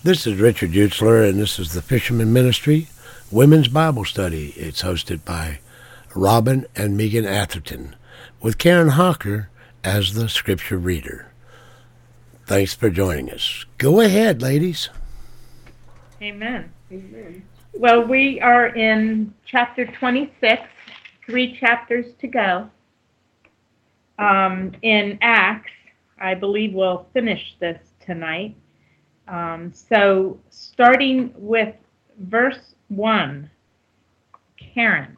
This is Richard Utzler, and this is the Fisherman Ministry Women's Bible Study. It's hosted by Robin and Megan Atherton, with Karen Hawker as the scripture reader. Thanks for joining us. Go ahead, ladies. Amen. Amen. Well, we are in chapter 26, 3 chapters to go. In Acts, I believe we'll finish this tonight. So starting with verse 1, Karen.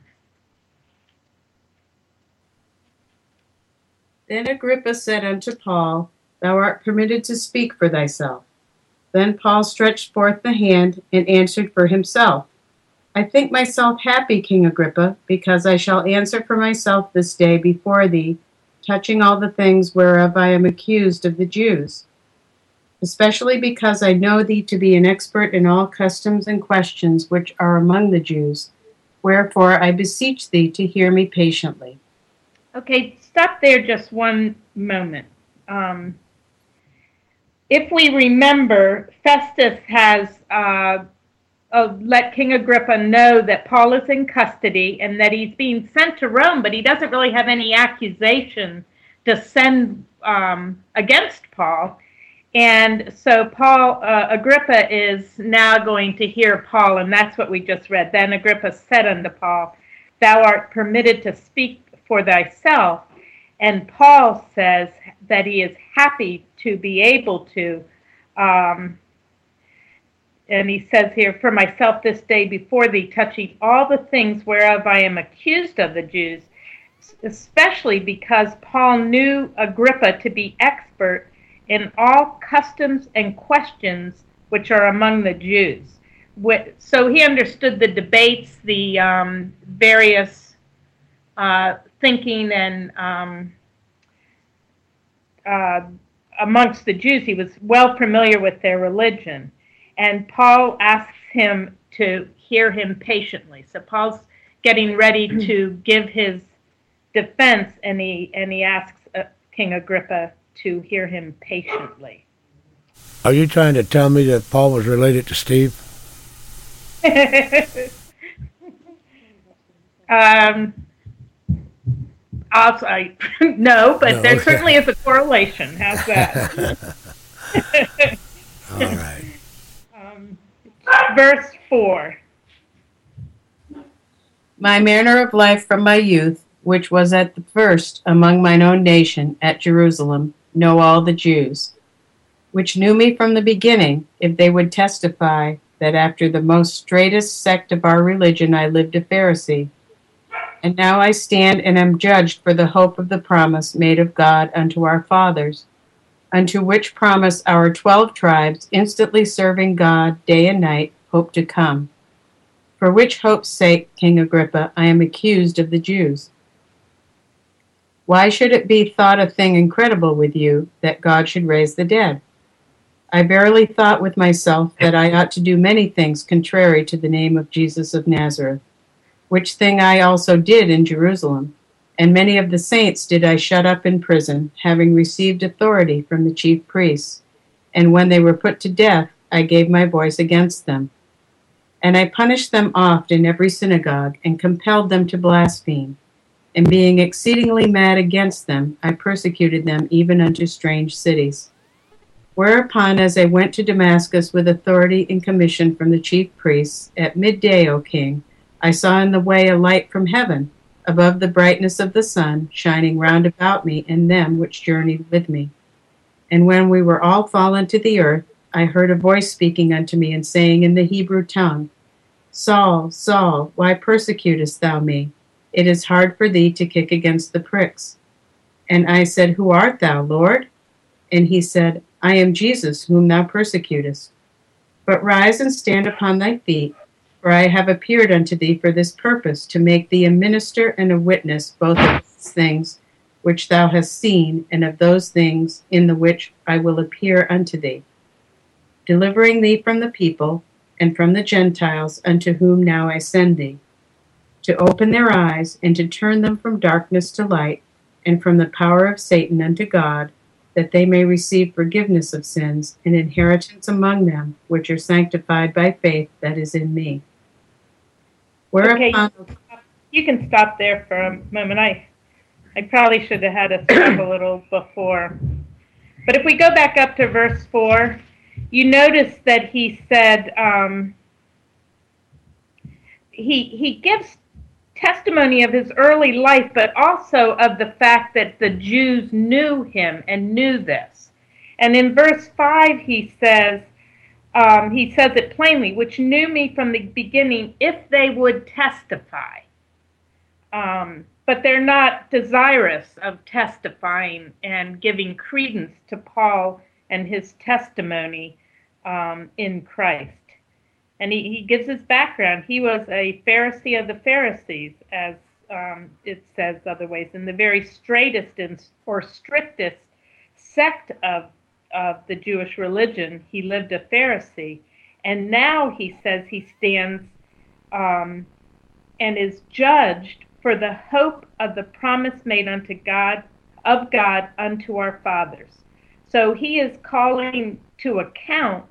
Then Agrippa said unto Paul, Thou art permitted to speak for thyself. Then Paul stretched forth the hand and answered for himself. I think myself happy, King Agrippa, because I shall answer for myself this day before thee, touching all the things whereof I am accused of the Jews, especially because I know thee to be an expert in all customs and questions which are among the Jews. Wherefore I beseech thee to hear me patiently. Okay, stop there just one moment. If we remember, Festus has let King Agrippa know that Paul is in custody and that he's being sent to Rome, but he doesn't really have any accusation to send against Paul. And so Agrippa is now going to hear Paul, and that's what we just read. Then Agrippa said unto Paul, Thou art permitted to speak for thyself. And Paul says that he is happy to be able to, and he says here, For myself this day before thee, touching all the things whereof I am accused of the Jews, especially because Paul knew Agrippa to be expert in all customs and questions which are among the Jews. So he understood the debates, the various thinking and amongst the Jews. He was well familiar with their religion. And Paul asks him to hear him patiently. So Paul's getting ready to give his defense, and he asks King Agrippa to hear him patiently. Are you trying to tell me that Paul was related to Steve? No, but there certainly is a correlation. How's that? All right. Verse 4. My manner of life from my youth, which was at the first among mine own nation at Jerusalem, know all the Jews, which knew me from the beginning, if they would testify that after the most straitest sect of our religion I lived a Pharisee. And now I stand and am judged for the hope of the promise made of God unto our fathers, unto which promise our 12 tribes, instantly serving God day and night, hope to come. For which hope's sake, King Agrippa, I am accused of the Jews. Why should it be thought a thing incredible with you that God should raise the dead? I verily thought with myself that I ought to do many things contrary to the name of Jesus of Nazareth, which thing I also did in Jerusalem, and many of the saints did I shut up in prison, having received authority from the chief priests. And when they were put to death, I gave my voice against them. And I punished them oft in every synagogue, and compelled them to blaspheme. And being exceedingly mad against them, I persecuted them even unto strange cities. Whereupon, as I went to Damascus with authority and commission from the chief priests, at midday, O king, I saw in the way a light from heaven, above the brightness of the sun, shining round about me and them which journeyed with me. And when we were all fallen to the earth, I heard a voice speaking unto me and saying in the Hebrew tongue, Saul, Saul, why persecutest thou me? It is hard for thee to kick against the pricks. And I said, Who art thou, Lord? And he said, I am Jesus, whom thou persecutest. But rise and stand upon thy feet, for I have appeared unto thee for this purpose, to make thee a minister and a witness both of these things which thou hast seen, and of those things in the which I will appear unto thee, delivering thee from the people and from the Gentiles, unto whom now I send thee, to open their eyes, and to turn them from darkness to light, and from the power of Satan unto God, that they may receive forgiveness of sins and inheritance among them, which are sanctified by faith that is in me. Whereupon, Okay, you can stop there for a moment. I probably should have had us stop a little before. But if we go back up to verse 4, you notice that he said, he gives testimony of his early life, but also of the fact that the Jews knew him and knew this. And in verse 5, he says it plainly, which knew me from the beginning, if they would testify. But they're not desirous of testifying and giving credence to Paul and his testimony in Christ. And he gives his background. He was a Pharisee of the Pharisees, as it says other ways, in the very straightest or strictest sect of the Jewish religion. He lived a Pharisee. And now he says he stands and is judged for the hope of the promise made unto God, of God unto our fathers. So he is calling to account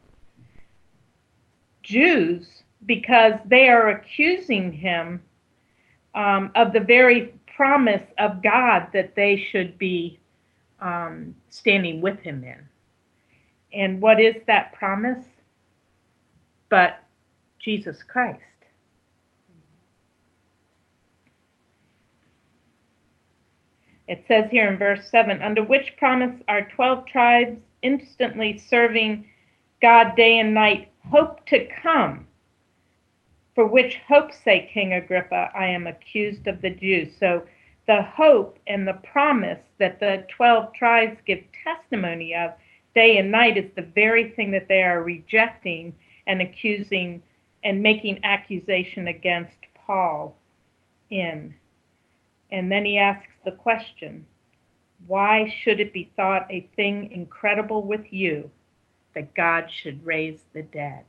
Jews because they are accusing him of the very promise of God that they should be standing with him in. And what is that promise? But Jesus Christ. It says here in verse 7, under which promise our 12 tribes, instantly serving God day and night, hope to come, for which hope's sake, King Agrippa, I am accused of the Jews. So the hope and the promise that the 12 tribes give testimony of day and night is the very thing that they are rejecting and accusing and making accusation against Paul in. And then he asks the question, why should it be thought a thing incredible with you that God should raise the dead?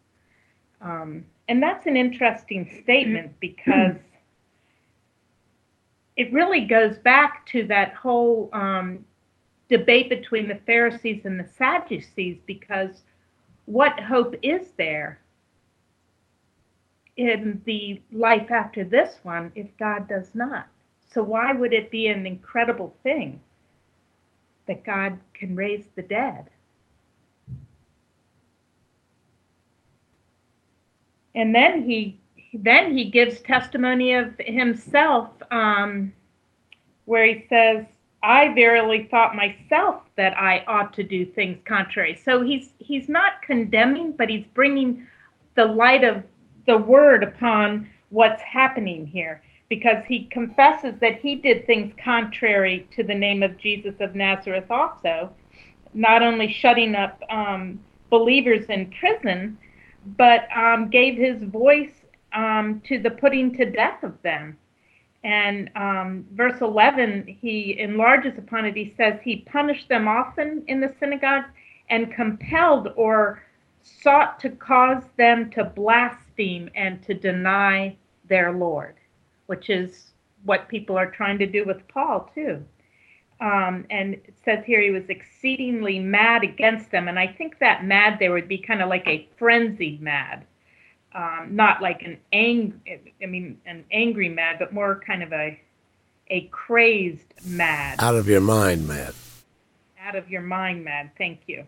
And that's an interesting statement because it really goes back to that whole debate between the Pharisees and the Sadducees, because what hope is there in the life after this one if God does not? So why would it be an incredible thing that God can raise the dead? And then he gives testimony of himself, where he says, I verily thought myself that I ought to do things contrary. So he's not condemning, but he's bringing the light of the word upon what's happening here, because he confesses that he did things contrary to the name of Jesus of Nazareth also, not only shutting up believers in prison, but gave his voice to the putting to death of them. And verse 11, he enlarges upon it. He says he punished them often in the synagogues and compelled or sought to cause them to blaspheme and to deny their Lord, which is what people are trying to do with Paul too. And it says here he was exceedingly mad against them. And I think that mad there would be kind of like a frenzied mad. Not like an angry mad, but more kind of a crazed mad. Out of your mind mad. Out of your mind mad, thank you.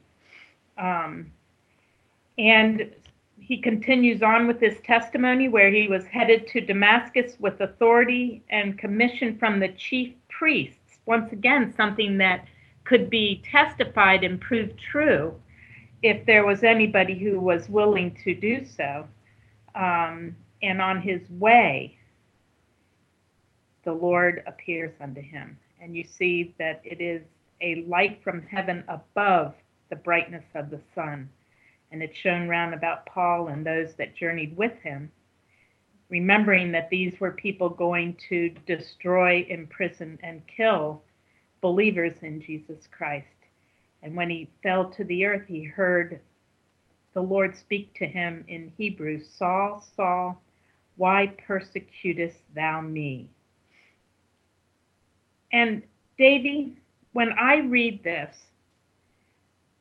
And he continues on with his testimony where he was headed to Damascus with authority and commission from the chief priests. Once again, something that could be testified and proved true if there was anybody who was willing to do so. And on his way, the Lord appears unto him. And you see that it is a light from heaven above the brightness of the sun. And it shone round about Paul and those that journeyed with him, remembering that these were people going to destroy, imprison, and kill believers in Jesus Christ. And when he fell to the earth, he heard the Lord speak to him in Hebrew, Saul, Saul, why persecutest thou me? And Davy, when I read this,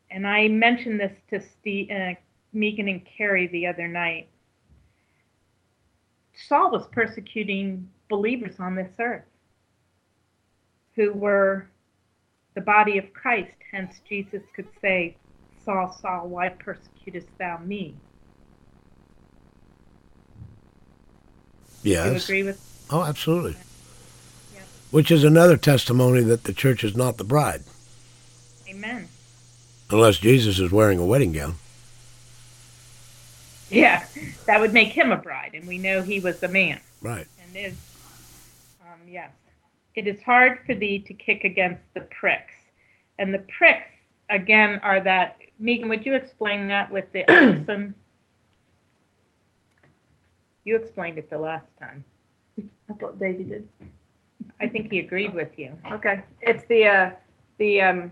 And I mentioned this to Megan and Carrie the other night. Saul was persecuting believers on this earth who were the body of Christ. Hence, Jesus could say, Saul, Saul, why persecutest thou me? Yes. Do you agree with? Oh, absolutely. Yeah. Which is another testimony that the church is not the bride. Amen. Unless Jesus is wearing a wedding gown. Yeah, that would make him a bride, and we know he was a man. Right. And yes. It is hard for thee to kick against the pricks. And the pricks, again, are that, Megan, would you explain that with the oxen? You explained it the last time. I thought David did. I think he agreed with you. Okay, it's the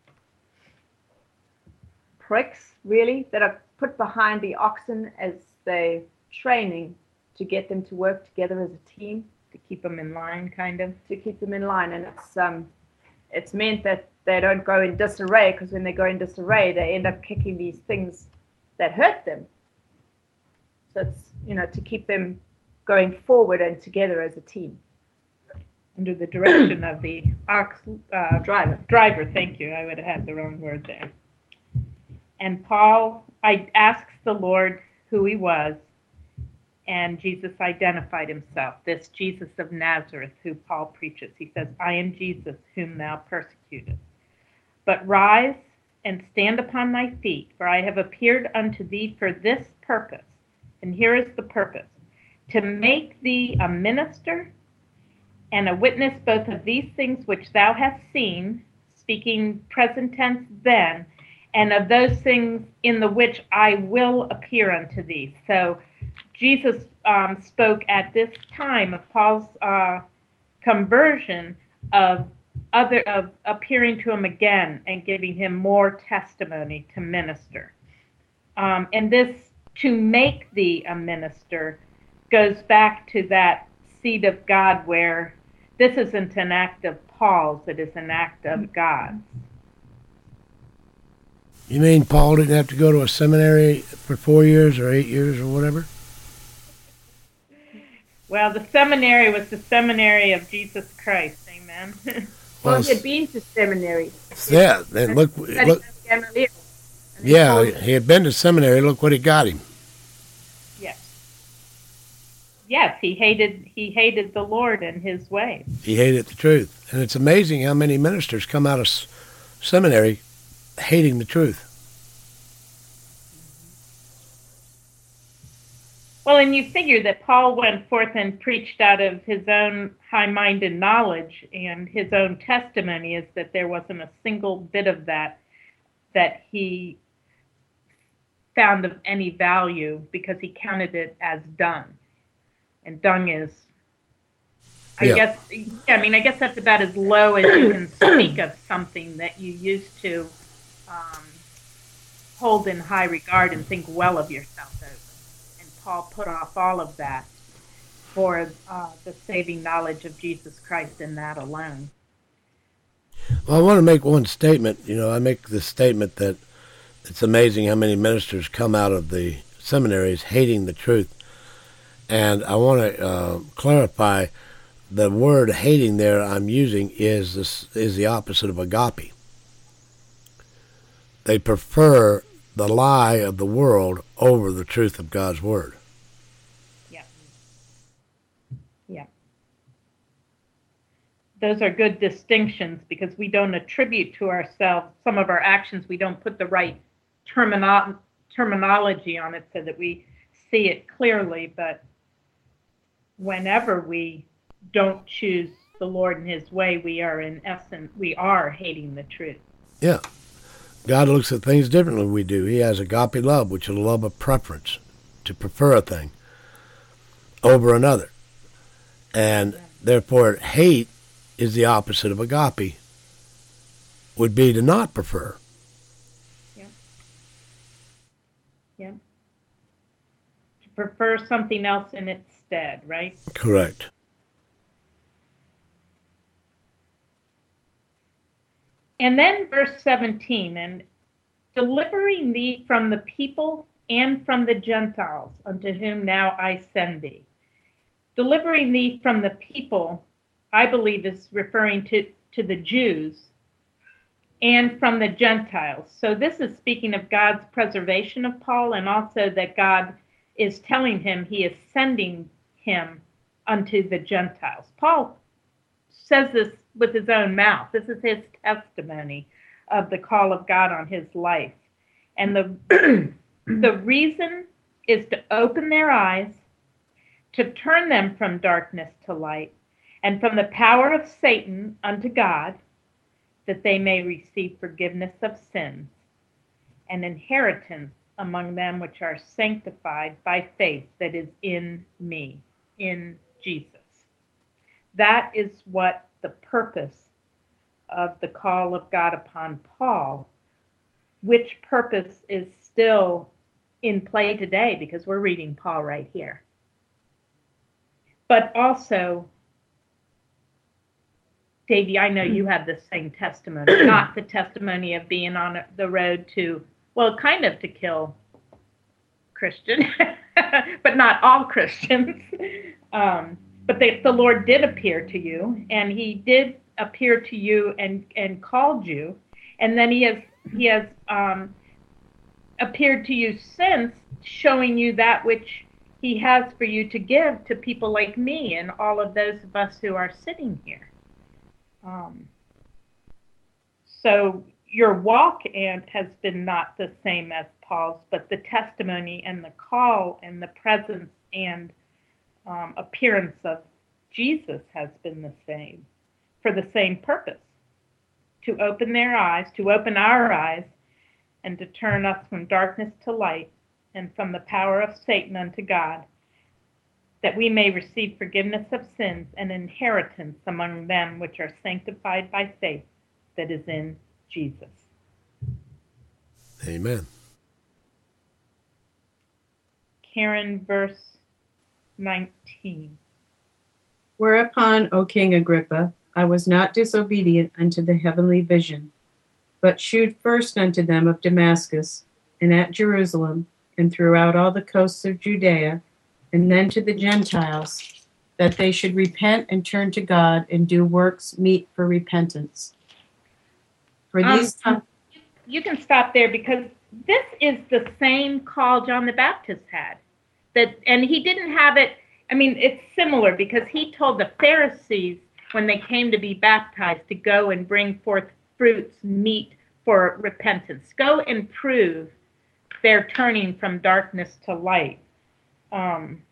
pricks really that are put behind the oxen as they training to get them to work together as a team, To keep them in line, kind of. to keep them in line, and it's meant that they don't go in disarray, because when they go in disarray they end up kicking these things that hurt them. So it's to keep them going forward and together as a team. Under the direction of the driver, thank you. I would have had the wrong word there. And Paul, I asked the Lord who he was, and Jesus identified himself, this Jesus of Nazareth who Paul preaches. He says, I am Jesus whom thou persecutest. But rise and stand upon thy feet, for I have appeared unto thee for this purpose. And here is the purpose, to make thee a minister and a witness both of these things which thou hast seen, speaking present tense then, and of those things in the which I will appear unto thee. So Jesus spoke at this time of Paul's conversion of appearing to him again and giving him more testimony to minister. And this, to make thee a minister, goes back to that seed of God, where this isn't an act of Paul's, it is an act of God's. You mean Paul didn't have to go to a seminary for 4 years or 8 years or whatever? Well, the seminary was the seminary of Jesus Christ, amen. Well, he had been to seminary. Yeah, and look. Yeah, he had been to seminary. Look what it got him. Yes, he hated the Lord and his ways. He hated the truth. And it's amazing how many ministers come out of seminary hating the truth. Well, and you figure that Paul went forth and preached out of his own high-minded knowledge, and his own testimony is that there wasn't a single bit of that he found of any value, because he counted it as dung. And dung is, I guess that's about as low as you can speak of something that you used to hold in high regard and think well of yourself over. And Paul put off all of that for the saving knowledge of Jesus Christ, and that alone. Well, I want to make one statement. I make the statement that it's amazing how many ministers come out of the seminaries hating the truth. And I want to clarify, the word hating there I'm using is the opposite of agape. They prefer the lie of the world over the truth of God's word. Yeah. Those are good distinctions, because we don't attribute to ourselves some of our actions. We don't put the right terminology on it so that we see it clearly, but whenever we don't choose the Lord and his way, we are hating the truth. Yeah. God looks at things differently than we do. He has agape love, which is a love of preference, to prefer a thing over another. And therefore, hate is the opposite of agape, would be to not prefer. Yeah. To prefer something else in its stead, right? Correct. And then verse 17, and delivering thee from the people and from the Gentiles, unto whom now I send thee. Delivering thee from the people, I believe, is referring to the Jews, and from the Gentiles. So this is speaking of God's preservation of Paul, and also that God is telling him he is sending him unto the Gentiles. Paul says this with his own mouth. This is his testimony of the call of God on his life. And the reason is to open their eyes, to turn them from darkness to light, and from the power of Satan unto God, that they may receive forgiveness of sins, and inheritance among them which are sanctified by faith that is in me, in Jesus. That is what the purpose of the call of God upon Paul, which purpose is still in play today, because we're reading Paul right here. But also, Davey, I know you have the same testimony, not the testimony of being on the road to, well, kind of to kill Christian, but not all Christians. But the Lord did appear to you, and he did appear to you and called you. And then he has appeared to you since, showing you that which he has for you to give to people like me and all of those of us who are sitting here. So your walk has been not the same as Paul's, but the testimony and the call and the presence and appearance of Jesus has been the same, for the same purpose, to open their eyes, to open our eyes, and to turn us from darkness to light and from the power of Satan unto God, that we may receive forgiveness of sins and inheritance among them which are sanctified by faith that is in Jesus. Amen. Karen, verse 19. Whereupon, O King Agrippa, I was not disobedient unto the heavenly vision, but shewed first unto them of Damascus, and at Jerusalem, and throughout all the coasts of Judea, and then to the Gentiles, that they should repent and turn to God and do works meet for repentance. For these you can stop there, because this is the same call John the Baptist had. And he didn't have it, I mean, it's similar, because he told the Pharisees when they came to be baptized to go and bring forth fruits meet for repentance. Go and prove they're turning from darkness to light. And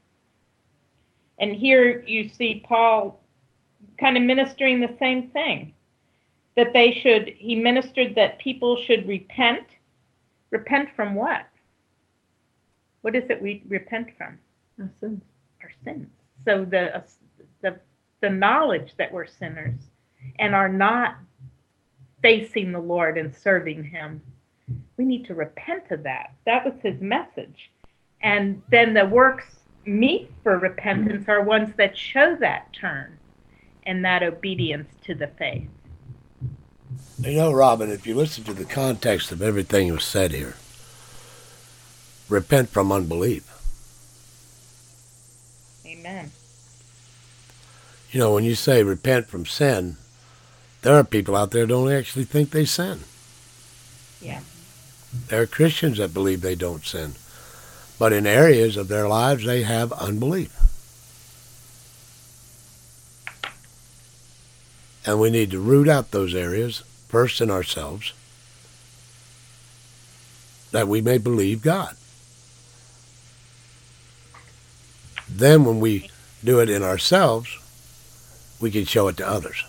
here you see Paul kind of ministering the same thing, that he ministered that people should repent. Repent from what? What is it we repent from? Our sins. Our sins. So the knowledge that we're sinners and are not facing the Lord and serving him, we need to repent of that. That was his message. And then the works meet for repentance are ones that show that turn and that obedience to the faith. You know, Robin, if you listen to the context of everything was said here, repent from unbelief. Amen. You know, when you say repent from sin, there are people out there who don't actually think they sin. Yeah. There are Christians that believe they don't sin. But in areas of their lives, they have unbelief. And we need to root out those areas, first in ourselves, that we may believe God. Then when we do it in ourselves, we can show it to others.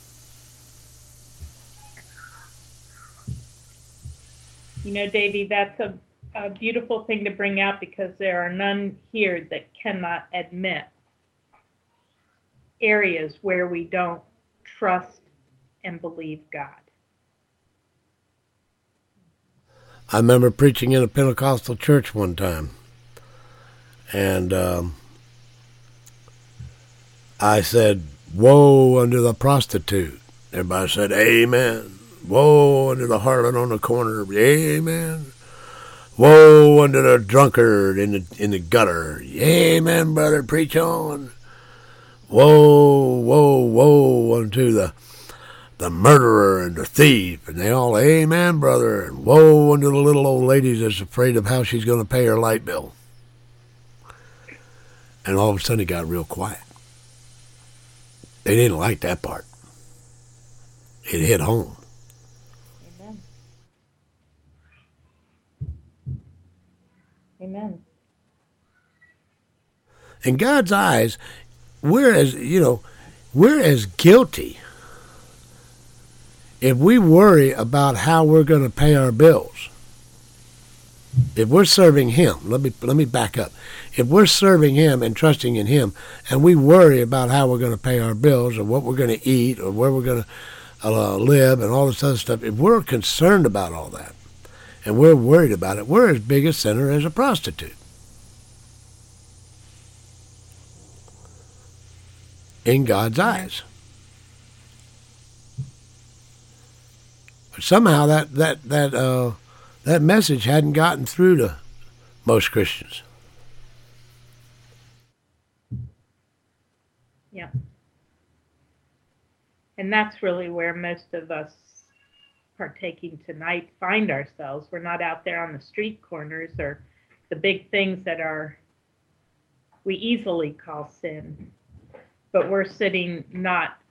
You know, Davey, that's a beautiful thing to bring out, because there are none here that cannot admit areas where we don't trust and believe God. I remember preaching in a Pentecostal church one time, and I said, "Woe unto the prostitute." Everybody said, "Amen." Woe unto the harlot on the corner. Amen. Woe unto the drunkard in the gutter. Amen, brother. Preach on. Woe, woe, woe unto the murderer and the thief. And they all, amen, brother. And woe unto the little old lady that's afraid of how she's going to pay her light bill. And all of a sudden it got real quiet. They didn't like that part. It hit home. Amen. Amen. In God's eyes, we're as guilty if we worry about how we're going to pay our bills. If we're serving Him, let me back up. If we're serving Him and trusting in Him, and we worry about how we're going to pay our bills, or what we're going to eat, or where we're going to live, and all this other stuff, if we're concerned about all that, and we're worried about it, we're as big a sinner as a prostitute. In God's eyes. But somehow that message hadn't gotten through to most Christians. Yeah. And that's really where most of us partaking tonight find ourselves. We're not out there on the street corners or the big things that we easily call sin. But we're sitting not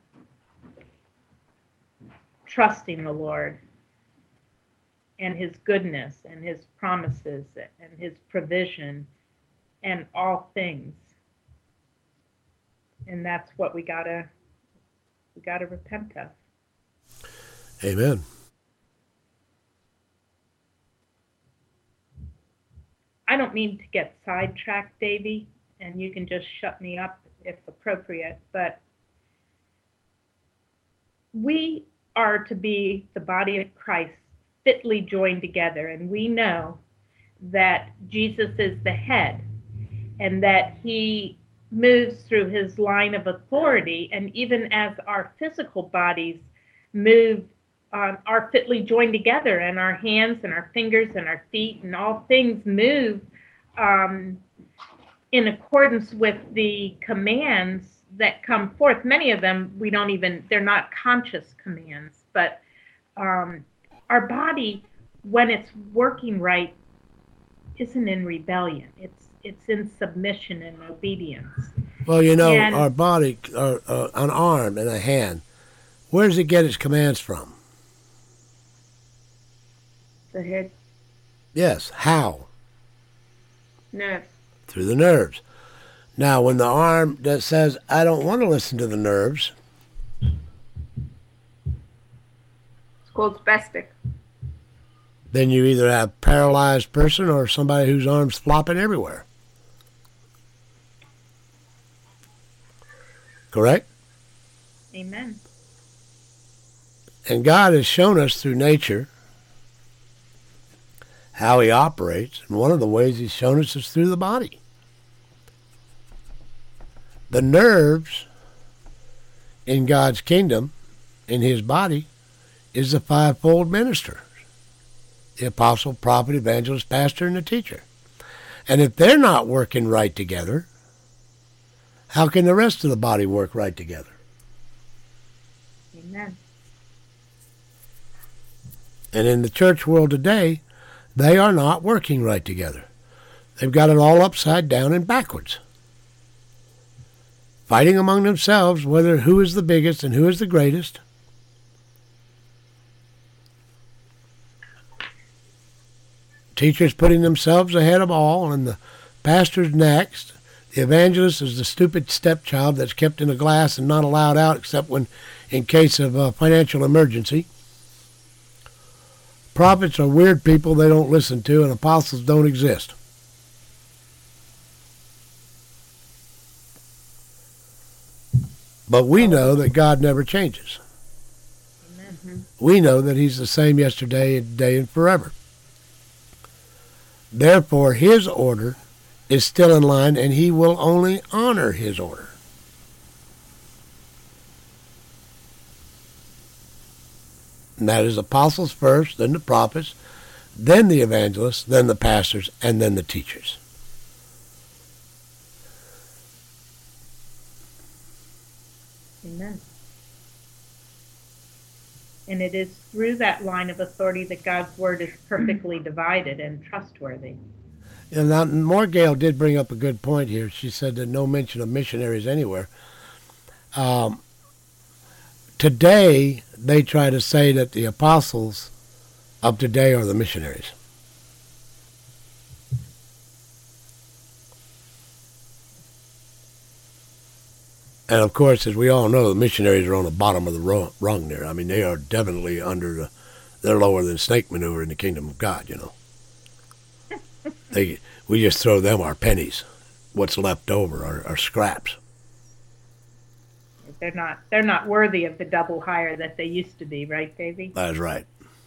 trusting the Lord and His goodness and His promises and His provision and all things. And that's what we gotta repent of. Amen. I don't mean to get sidetracked, Davy, and you can just shut me up if appropriate, but we are to be the body of Christ fitly joined together, and we know that Jesus is the head and that He moves through His line of authority, and even as our physical bodies move, are fitly joined together, and our hands and our fingers and our feet and all things move in accordance with the commands that come forth. Many of them they're not conscious commands, but our body, when it's working right, isn't in rebellion. It's in submission and obedience. Well, our body, an arm and a hand, where does it get its commands from? The head. Yes, how? Nerves. Through the nerves. Now, when the arm that says, I don't want to listen to the nerves. It's called spastic. Then you either have a paralyzed person or somebody whose arm's flopping everywhere. Correct? Amen. And God has shown us through nature how He operates, and one of the ways He's shown us is through the body. The nerves in God's kingdom, in His body, is the fivefold minister: the apostle, prophet, evangelist, pastor, and the teacher. And if they're not working right together, how can the rest of the body work right together? Amen. And in the church world today, they are not working right together. They've got it all upside down and backwards. Fighting among themselves whether who is the biggest and who is the greatest. Teachers putting themselves ahead of all, and the pastor's next. The evangelist is the stupid stepchild that's kept in a glass and not allowed out except when in case of a financial emergency. Prophets are weird people they don't listen to, and apostles don't exist. But we know that God never changes. Amen. We know that He's the same yesterday, today, and forever. Therefore, His order is still in line, and He will only honor His order. And that is apostles first, then the prophets, then the evangelists, then the pastors, and then the teachers. Amen. And it is through that line of authority that God's word is perfectly divided and trustworthy. And now, Morgale did bring up a good point here. She said that no mention of missionaries anywhere. Today, they try to say that the apostles of today are the missionaries. And of course, as we all know, the missionaries are on the bottom of the rung there. I mean, they are definitely they're lower than snake maneuver in the kingdom of God, you know. We just throw them our pennies, what's left over, our scraps. They're not worthy of the double hire that they used to be, right, Davy? That's right.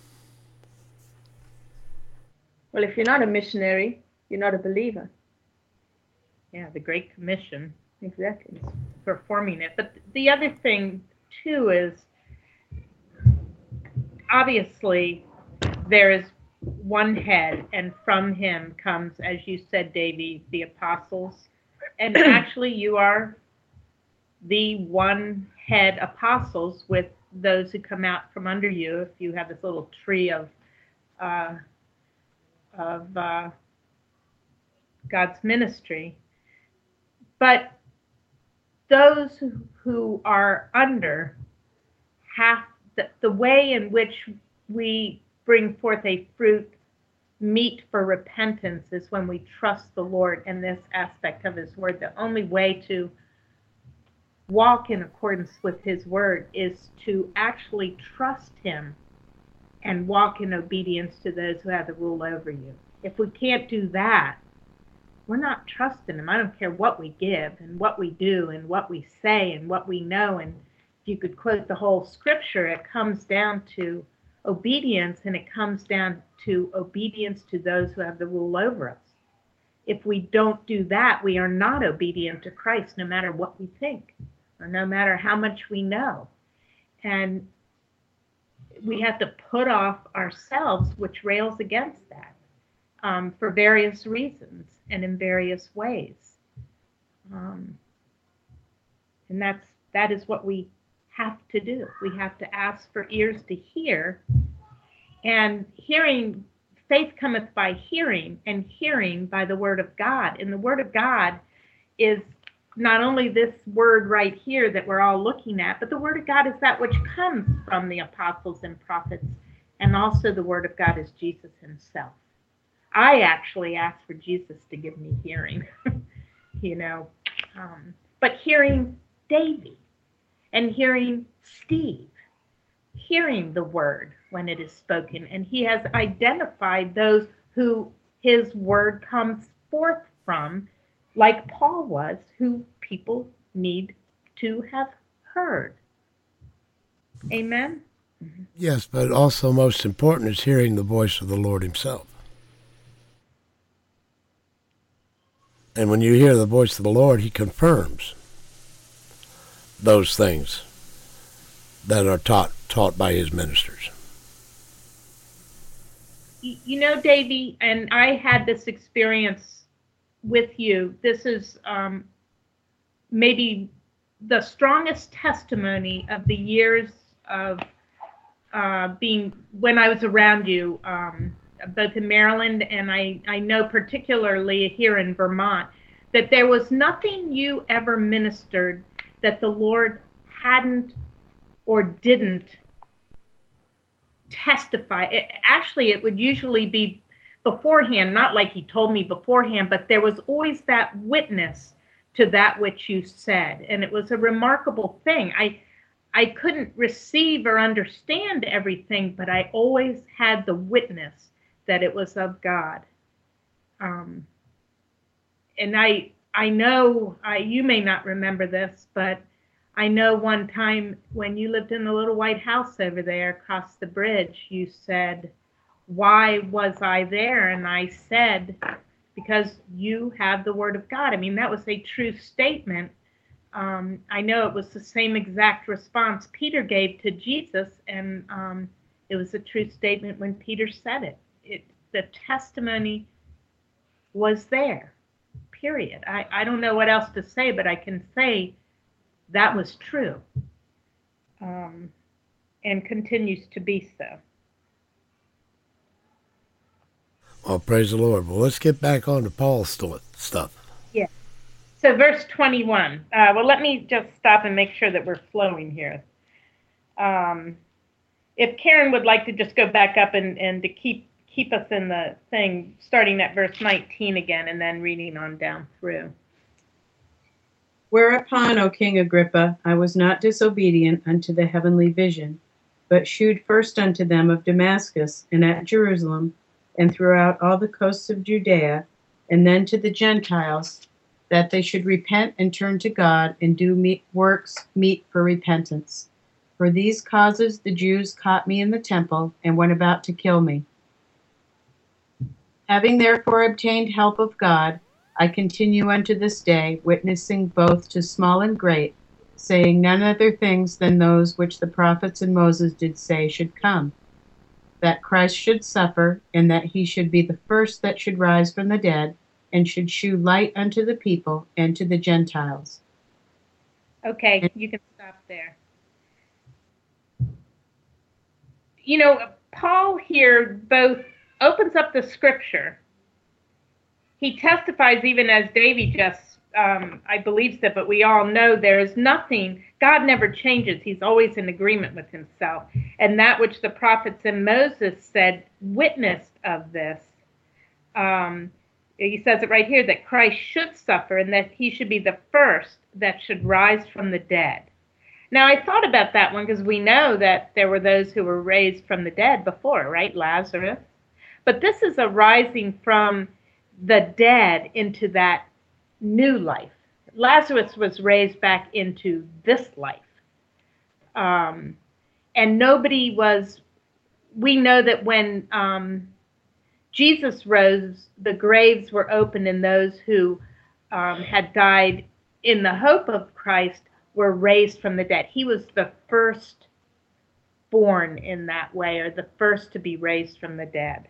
Well, if you're not a missionary, you're not a believer. Yeah, the Great Commission. Exactly. Performing it. But the other thing, too, is obviously there is one head, and from him comes, as you said, Davy, the apostles. And actually, you are the one head apostles with those who come out from under you. If you have this little tree of God's ministry. But those who are under have the way in which we bring forth a fruit meet for repentance is when we trust the Lord in this aspect of his word. The only way to walk in accordance with his word is to actually trust him and walk in obedience to those who have the rule over you. If we can't do that, we're not trusting him. I don't care what we give and what we do and what we say and what we know. And if you could quote the whole scripture, it comes down to obedience, and it comes down to obedience to those who have the rule over us. If we don't do that, we are not obedient to Christ, no matter what we think or no matter how much we know. And we have to put off ourselves, which rails against that, for various reasons and in various ways. And that is what we have to do. We have to ask for ears to hear. And hearing, faith cometh by hearing, and hearing by the word of God. And the word of God is not only this word right here that we're all looking at, but the word of God is that which comes from the apostles and prophets. And also the word of God is Jesus himself. I actually asked for Jesus to give me hearing, but hearing Davy and hearing Steve, hearing the word when it is spoken. And he has identified those who his word comes forth from, like Paul was, who people need to have heard. Amen? Yes, but also most important is hearing the voice of the Lord himself. And when you hear the voice of the Lord, he confirms those things that are taught by his ministers. You know, Davy, and I had this experience with you. This is maybe the strongest testimony of the years of being when I was around you, both in Maryland and I know particularly here in Vermont, that there was nothing you ever ministered that the Lord hadn't or didn't testify. It would usually be beforehand, not like he told me beforehand, but there was always that witness to that which you said. And it was a remarkable thing. I couldn't receive or understand everything, but I always had the witness that it was of God. And I know, you may not remember this, but I know one time when you lived in the little white house over there across the bridge, you said, "Why was I there?" And I said, "Because you have the word of God." I mean, that was a true statement. I know it was the same exact response Peter gave to Jesus, and It was a true statement when Peter said it. The testimony was there, period. I don't know what else to say, but I can say that was true, and continues to be so. Well, praise the Lord. Well, let's get back on to Paul's stuff. Yeah. So verse 21. Well, let me just stop and make sure that we're flowing here. If Karen would like to just go back up and to keep us in the thing, starting at verse 19 again, and then reading on down through. Whereupon, O King Agrippa, I was not disobedient unto the heavenly vision, but shewed first unto them of Damascus, and at Jerusalem, and throughout all the coasts of Judea, and then to the Gentiles, that they should repent and turn to God, and do works meet for repentance. For these causes the Jews caught me in the temple, and went about to kill me. Having therefore obtained help of God, I continue unto this day, witnessing both to small and great, saying none other things than those which the prophets and Moses did say should come, that Christ should suffer, and that he should be the first that should rise from the dead, and should shew light unto the people and to the Gentiles. Okay, you can stop there. You know, Paul here both opens up the scripture. He testifies, even as Davy just, I believe so, but we all know there is nothing, God never changes. He's always in agreement with himself. And that which the prophets and Moses said, witnessed of this. He says it right here, that Christ should suffer and that he should be the first that should rise from the dead. Now, I thought about that one because we know that there were those who were raised from the dead before, right? Lazarus. But this is a rising from the dead into that new life. Lazarus was raised back into this life. And nobody was, we know that when Jesus rose, the graves were open, and those who had died in the hope of Christ were raised from the dead. He was the first born in that way, or the first to be raised from the dead.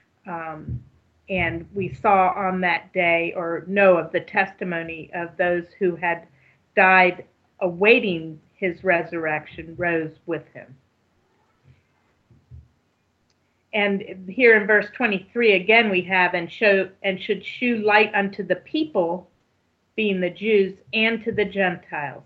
And we saw on that day, or know of the testimony of those who had died awaiting his resurrection, rose with him. And here in verse 23, again, we have, and should shew light unto the people, being the Jews, and to the Gentiles.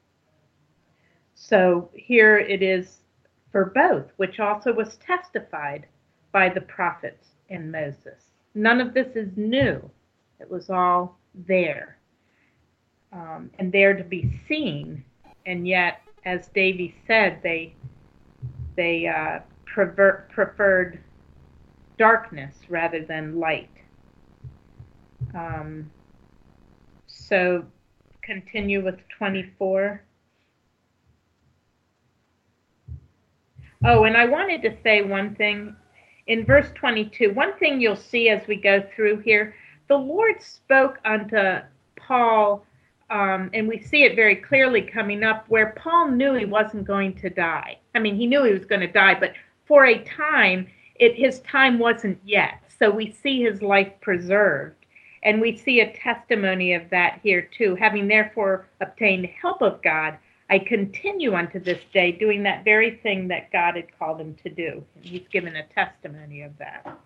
So here it is for both, which also was testified by the prophets and Moses. None of this is new. It was all there, and there to be seen. And yet, as Davy said, they preferred darkness rather than light. So continue with 24. Oh, and I wanted to say one thing. In verse 22, one thing you'll see as we go through here, the Lord spoke unto Paul, and we see it very clearly coming up, where Paul knew he wasn't going to die. I mean, he knew he was going to die, but for a time, his time wasn't yet. So we see his life preserved, and we see a testimony of that here too. Having therefore obtained help of God, I continue unto this day doing that very thing that God had called him to do. And he's given a testimony of that.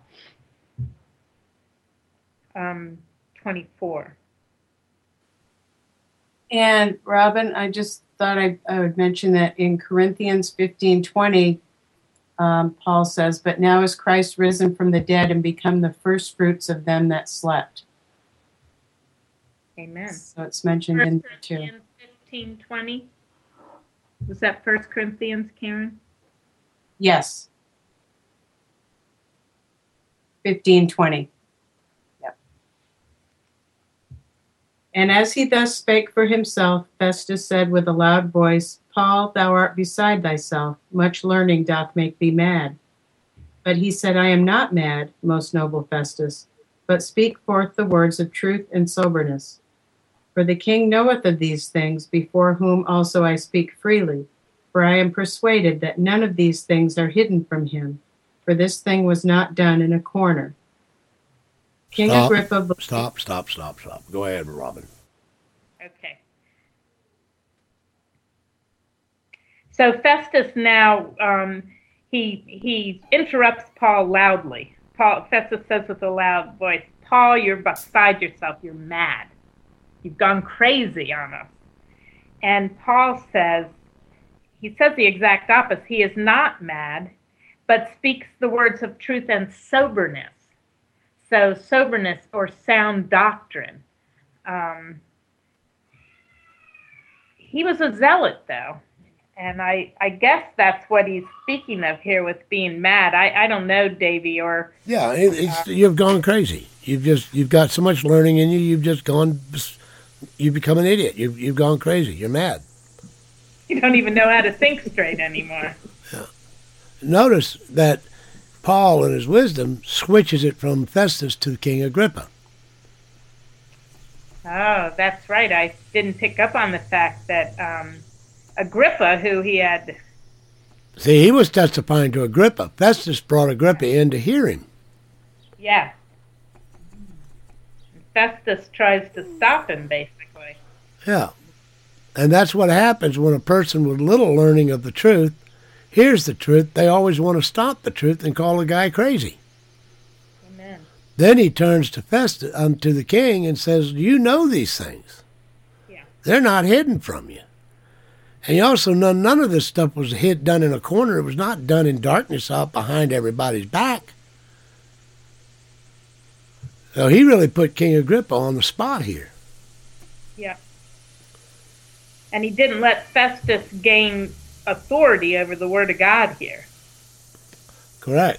24. And Robin, I just thought I would mention that in Corinthians 15:20, Paul says, "But now is Christ risen from the dead and become the first fruits of them that slept." Amen. So it's mentioned in there too. 15:20. Was that 1 Corinthians, Karen? Yes. 15:20. Yep. And as he thus spake for himself, Festus said with a loud voice, "Paul, thou art beside thyself. Much learning doth make thee mad." But he said, "I am not mad, most noble Festus, but speak forth the words of truth and soberness. For the king knoweth of these things, before whom also I speak freely. For I am persuaded that none of these things are hidden from him, for this thing was not done in a corner. King Agrippa... Stop. Go ahead, Robin. Okay. So Festus now, he interrupts Paul loudly. Festus says with a loud voice, Paul, you're beside yourself. You're mad. You've gone crazy on us. And Paul says, he says the exact opposite. He is not mad, but speaks the words of truth and soberness. So soberness or sound doctrine. He was a zealot, though. And I guess that's what he's speaking of here with being mad. I don't know, Davey, or... Yeah, you've gone crazy. You've got so much learning in you, you've become an idiot. You've gone crazy. You're mad. You don't even know how to think straight anymore. Yeah. Notice that Paul, in his wisdom, switches it from Festus to King Agrippa. Oh, that's right. I didn't pick up on the fact that Agrippa, who he had... See, he was testifying to Agrippa. Festus brought Agrippa in to hear him. Yeah. Festus tries to stop him, basically. Yeah. And that's what happens when a person with little learning of the truth hears the truth. They always want to stop the truth and call the guy crazy. Amen. Then he turns to Festus, to the king, and says, you know these things. Yeah. They're not hidden from you. And you also know none of this stuff was done in a corner. It was not done in darkness out behind everybody's back. So he really put King Agrippa on the spot here. Yeah. And he didn't let Festus gain authority over the Word of God here. Correct.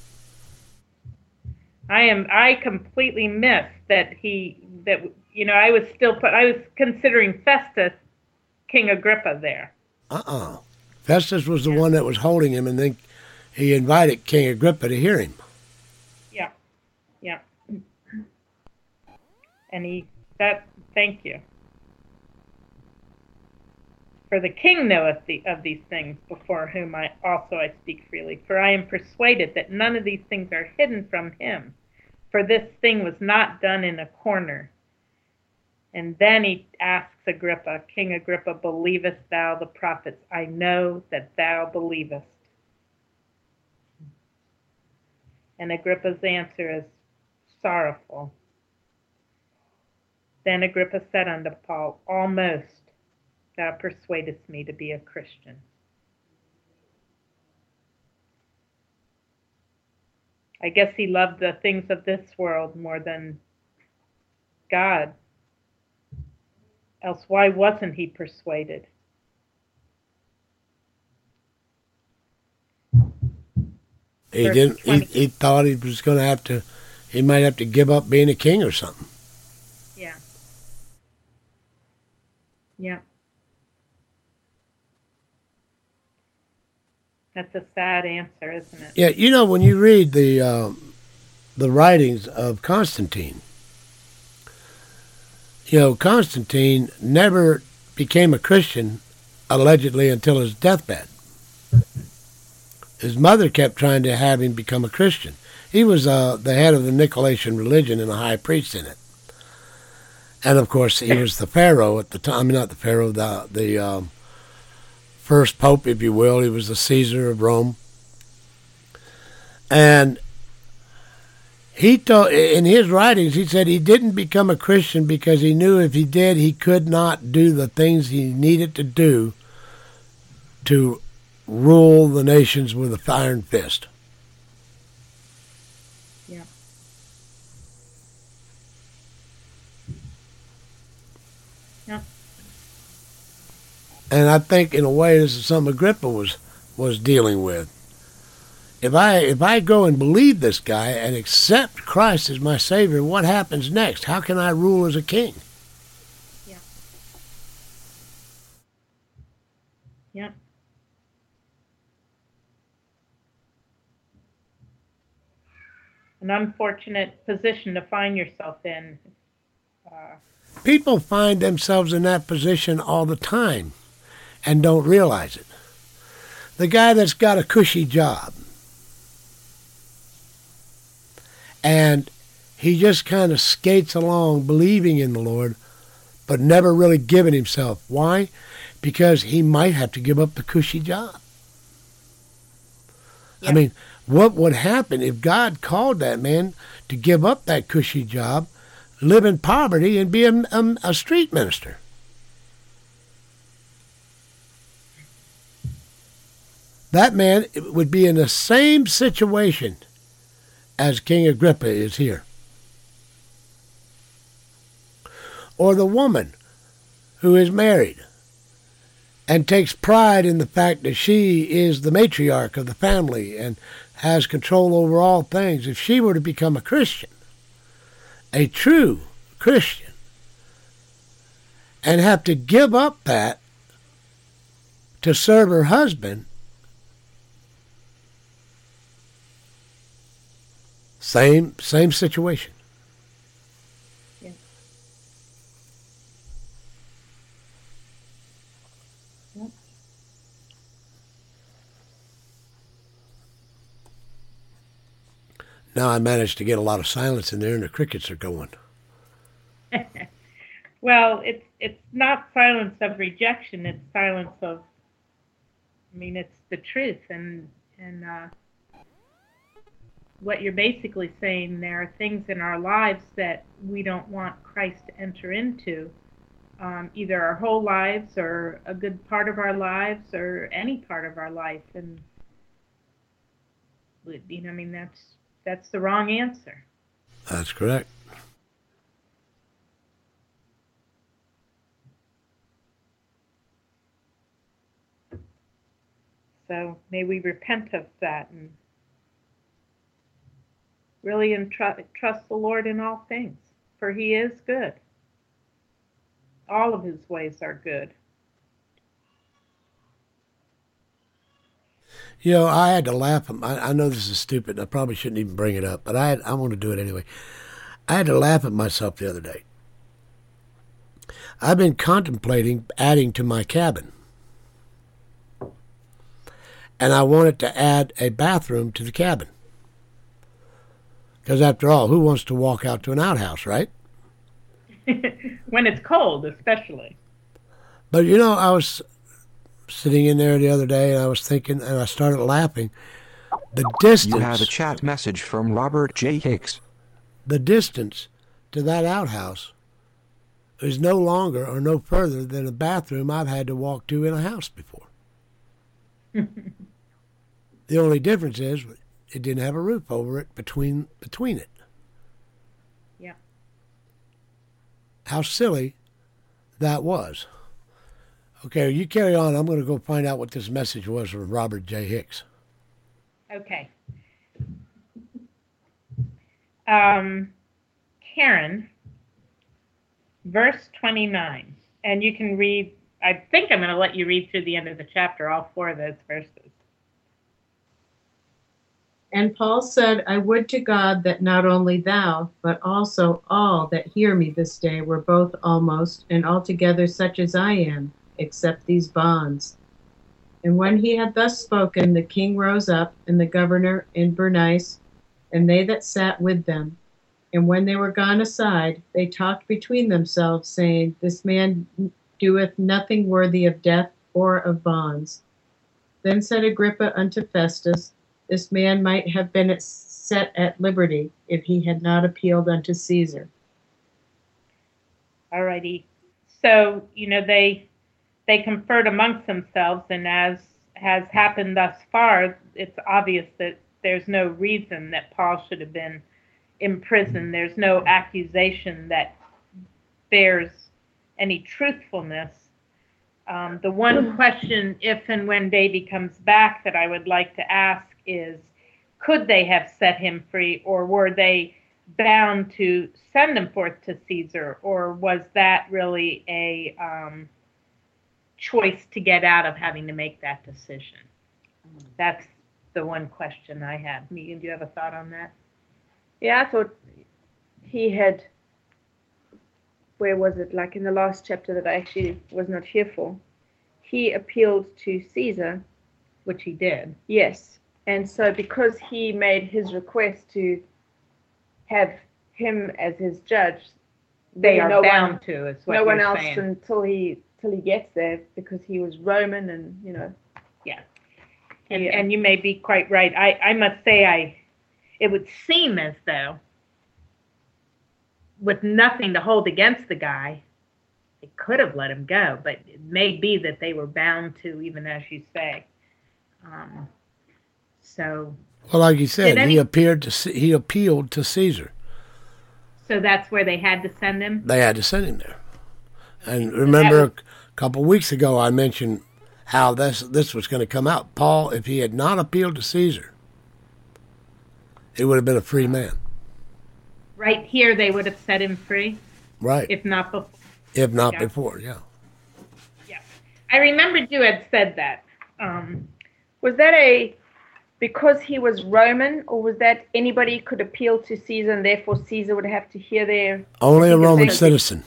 I completely missed that I was considering Festus King Agrippa there. Festus was the one that was holding him, and then he invited King Agrippa to hear him. Yeah. And thank you. For the king knoweth of these things, before whom I speak freely. For I am persuaded that none of these things are hidden from him. For this thing was not done in a corner. And then he asks Agrippa, King Agrippa, believest thou the prophets? I know that thou believest. And Agrippa's answer is sorrowful. Then Agrippa said unto Paul, almost thou persuadest me to be a Christian. I guess he loved the things of this world more than God. Else why wasn't he persuaded? He didn't. He thought he was going to have to. He might have to give up being a king or something. Yeah. Yeah. That's a sad answer, isn't it? Yeah, when you read the writings of Constantine, Constantine never became a Christian, allegedly, until his deathbed. His mother kept trying to have him become a Christian. He was the head of the Nicolaitans religion and a high priest in it. And, of course, he was the pharaoh at the time. I mean, not the pharaoh, the first pope, if you will. He was the Caesar of Rome. And he taught, in his writings, he said he didn't become a Christian because he knew if he did, he could not do the things he needed to do to rule the nations with an iron fist. Yeah. Yeah. And I think, in a way, this is something Agrippa was dealing with. If I go and believe this guy and accept Christ as my Savior, what happens next? How can I rule as a king? Yeah. Yeah. An unfortunate position to find yourself in. People find themselves in that position all the time and don't realize it. The guy that's got a cushy job. And he just kind of skates along believing in the Lord, but never really giving himself. Why? Because he might have to give up the cushy job. Yep. I mean, what would happen if God called that man to give up that cushy job, live in poverty, and be a street minister? That man would be in the same situation as King Agrippa is here. Or the woman who is married and takes pride in the fact that she is the matriarch of the family and has control over all things. If she were to become a Christian, a true Christian, and have to give up that to serve her husband, same situation. Yeah. Yep. Now I managed to get a lot of silence in there, and the crickets are going. Well, it's not silence of rejection. It's silence of. I mean, it's the truth, and what you're basically saying. There are things in our lives that we don't want Christ to enter into, either our whole lives or a good part of our lives or any part of our life, and I mean that's the wrong answer. That's correct. So may we repent of that and really trust the Lord in all things, for He is good. All of His ways are good. You know, I had to laugh. I know this is stupid. I probably shouldn't even bring it up, but I want to do it anyway. I had to laugh at myself the other day. I've been contemplating adding to my cabin. And I wanted to add a bathroom to the cabin. Because after all, who wants to walk out to an outhouse, right? When it's cold, especially. But you know, I was sitting in there the other day and I was thinking, and I started laughing. The distance. You had a chat message from Robert J. Hicks. The distance to that outhouse is no longer or no further than a bathroom I've had to walk to in a house before. The only difference is it didn't have a roof over it between it. Yeah. How silly that was. Okay, you carry on. I'm going to go find out what this message was from Robert J. Hicks. Okay. Karen, verse 29. And you can read, I think I'm going to let you read through the end of the chapter, all 4 of those verses. And Paul said, I would to God that not only thou, but also all that hear me this day were both almost and altogether such as I am, except these bonds. And when he had thus spoken, the king rose up, and the governor, and Bernice, and they that sat with them. And when they were gone aside, they talked between themselves, saying, This man doeth nothing worthy of death or of bonds. Then said Agrippa unto Festus, This man might have been set at liberty if he had not appealed unto Caesar. All righty. So, they conferred amongst themselves, and as has happened thus far, it's obvious that there's no reason that Paul should have been imprisoned. There's no accusation that bears any truthfulness. The one question, if and when Davy comes back, that I would like to ask is, could they have set him free, or were they bound to send him forth to Caesar, or was that really a choice to get out of having to make that decision? That's the one question I have. Megan, do you have a thought on that? Yeah, I thought he had, where was it, like in the last chapter that I actually was not here for, he appealed to Caesar, which he did. Yes. And so because he made his request to have him as his judge, They are no bound one, to, is what no you're one else saying. until he gets there, because he was Roman, and And, Yeah. and you may be quite right. I must say, it would seem as though, with nothing to hold against the guy, they could have let him go, but it may be that they were bound to, even as you say. So Well, like you said, Did he any- he appealed to Caesar. that's where they had to send him. They had to send him there. And remember, a couple of weeks ago, I mentioned how this was going to come out. Paul, if he had not appealed to Caesar, he would have been a free man. Right here, they would have set him free, Right. if not before. If not Yeah. before, yeah. Yeah, I remembered you had said that. Was that because he was Roman, or was that anybody could appeal to Caesar, and therefore Caesar would have to hear their? Only a I think it Roman says- citizen.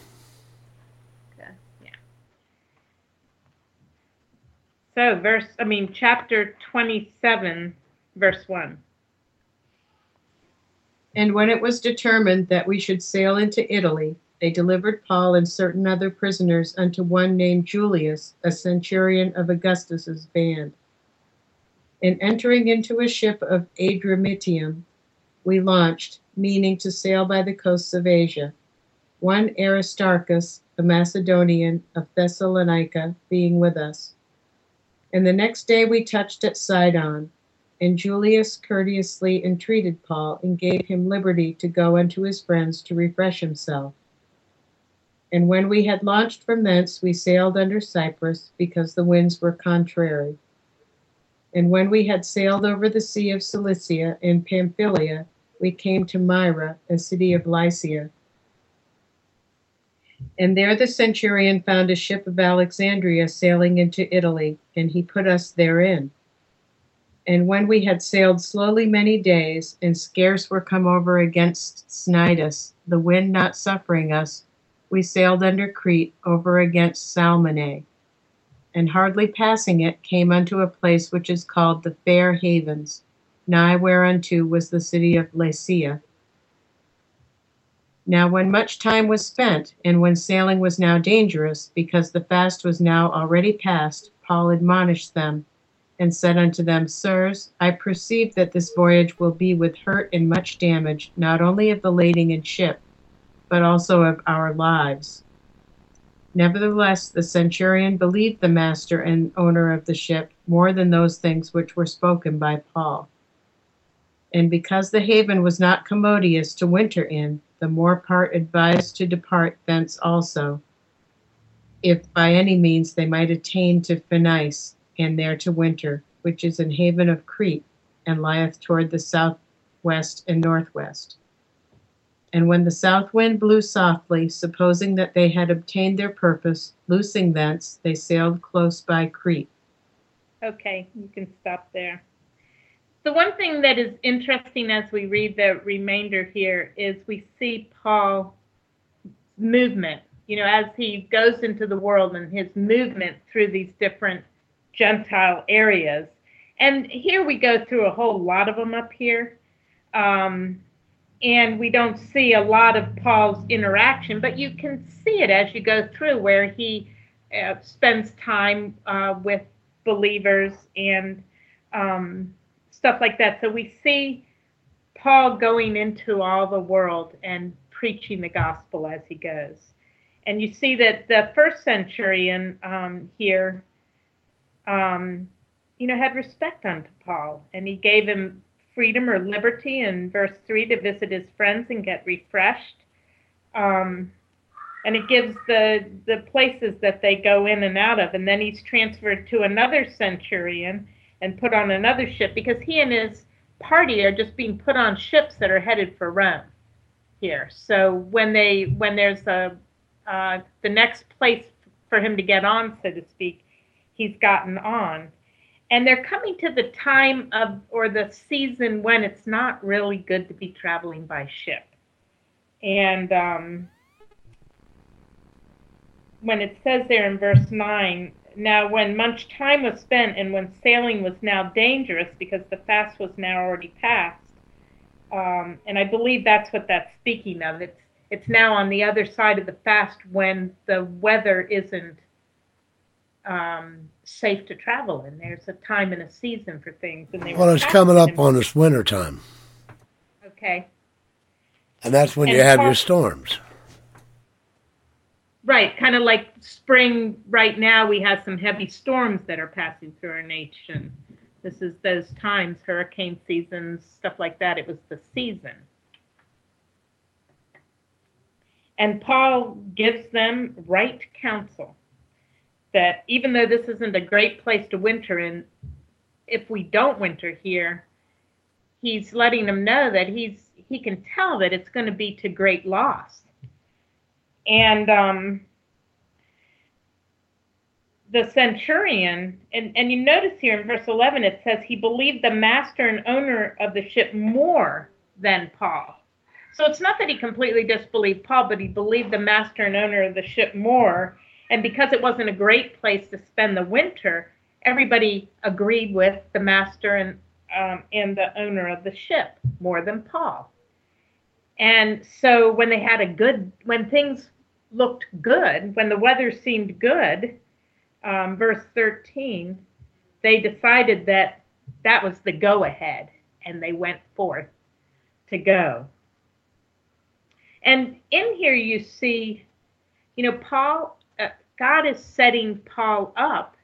So chapter 27, verse 1. And when it was determined that we should sail into Italy, they delivered Paul and certain other prisoners unto one named Julius, a centurion of Augustus's band. And entering into a ship of Adramyttium, we launched, meaning to sail by the coasts of Asia, one Aristarchus, a Macedonian of Thessalonica, being with us. And the next day we touched at Sidon, and Julius courteously entreated Paul and gave him liberty to go unto his friends to refresh himself. And when we had launched from thence, we sailed under Cyprus, because the winds were contrary. And when we had sailed over the sea of Cilicia and Pamphylia, we came to Myra, a city of Lycia. And there the centurion found a ship of Alexandria sailing into Italy, and he put us therein. And when we had sailed slowly many days, and scarce were come over against Cnidus, the wind not suffering us, we sailed under Crete over against Salmone, and hardly passing it came unto a place which is called the Fair Havens, nigh whereunto was the city of Lasea. Now when much time was spent, and when sailing was now dangerous, because the fast was now already past, Paul admonished them, and said unto them, Sirs, I perceive that this voyage will be with hurt and much damage, not only of the lading and ship, but also of our lives. Nevertheless, the centurion believed the master and owner of the ship more than those things which were spoken by Paul. And because the haven was not commodious to winter in, the more part advised to depart thence also, if by any means they might attain to Phenice, and there to winter, which is an haven of Crete, and lieth toward the southwest and northwest. And when the south wind blew softly, supposing that they had obtained their purpose, loosing thence, they sailed close by Crete. Okay, you can stop there. The one thing that is interesting as we read the remainder here is we see Paul's movement, as he goes into the world and his movement through these different Gentile areas. And here we go through a whole lot of them up here. And we don't see a lot of Paul's interaction, but you can see it as you go through, where he spends time with believers and stuff like that. So we see Paul going into all the world and preaching the gospel as he goes. And you see that the first centurion here, had respect unto Paul, and he gave him freedom or liberty in verse 3 to visit his friends and get refreshed. And it gives the places that they go in and out of. And then he's transferred to another centurion and put on another ship, because he and his party are just being put on ships that are headed for Rome here. So when there's the next place for him to get on, so to speak, he's gotten on. And they're coming to the time or the season when it's not really good to be traveling by ship. And when it says there in verse 9 Now, when much time was spent and when sailing was now dangerous because the fast was now already passed, and I believe that's what that's speaking of. It's now on the other side of the fast when the weather isn't safe to travel in. There's a time and a season for things. And Well, it's coming up on this winter time. Okay. And that's when And you have Paul- your storms. Right, kind of like spring right now, we have some heavy storms that are passing through our nation. This is those times, hurricane seasons, stuff like that. It was the season. And Paul gives them right counsel that even though this isn't a great place to winter in, if we don't winter here, he's letting them know that he can tell that it's going to be to great loss. And the centurion, and you notice here in verse 11, it says he believed the master and owner of the ship more than Paul. So it's not that he completely disbelieved Paul, but he believed the master and owner of the ship more. And because it wasn't a great place to spend the winter, everybody agreed with the master and the owner of the ship more than Paul. And so when they had when things looked good, when the weather seemed good, verse 13, they decided that was the go-ahead, and they went forth to go. And in here you see, Paul, God is setting Paul up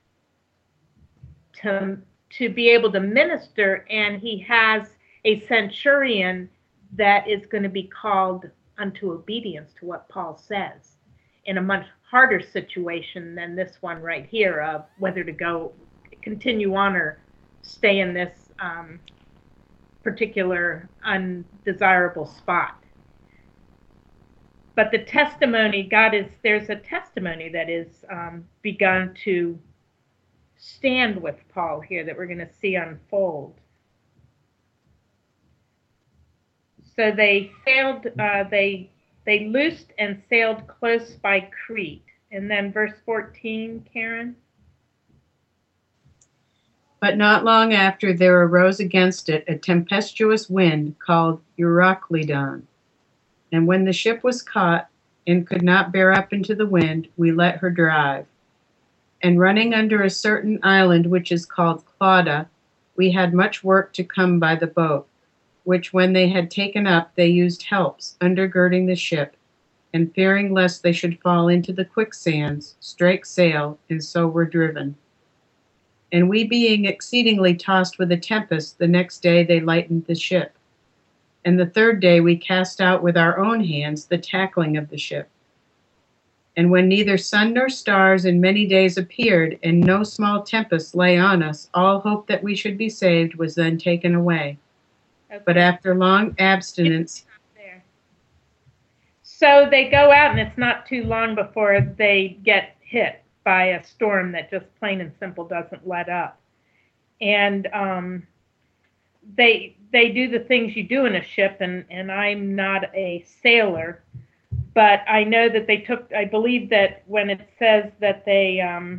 to be able to minister, and he has a centurion that is going to be called unto obedience to what Paul says in a much harder situation than this one right here of whether to continue on or stay in this particular undesirable spot. But the testimony, there's a testimony that is begun to stand with Paul here that we're going to see unfold. So they sailed, they loosed and sailed close by Crete. And then verse 14, Karen. But not long after there arose against it a tempestuous wind called Euroclydon. And when the ship was caught and could not bear up into the wind, we let her drive. And running under a certain island which is called Clauda, we had much work to come by the boat, which when they had taken up, they used helps, undergirding the ship, and fearing lest they should fall into the quicksands, strake sail, and so were driven. And we being exceedingly tossed with a tempest, the next day they lightened the ship. And the third day we cast out with our own hands the tackling of the ship. And when neither sun nor stars in many days appeared, and no small tempest lay on us, all hope that we should be saved was then taken away. Okay. But after long abstinence... So they go out, and it's not too long before they get hit by a storm that just plain and simple doesn't let up. And they do the things you do in a ship, and I'm not a sailor, but I know that I believe that when it says that they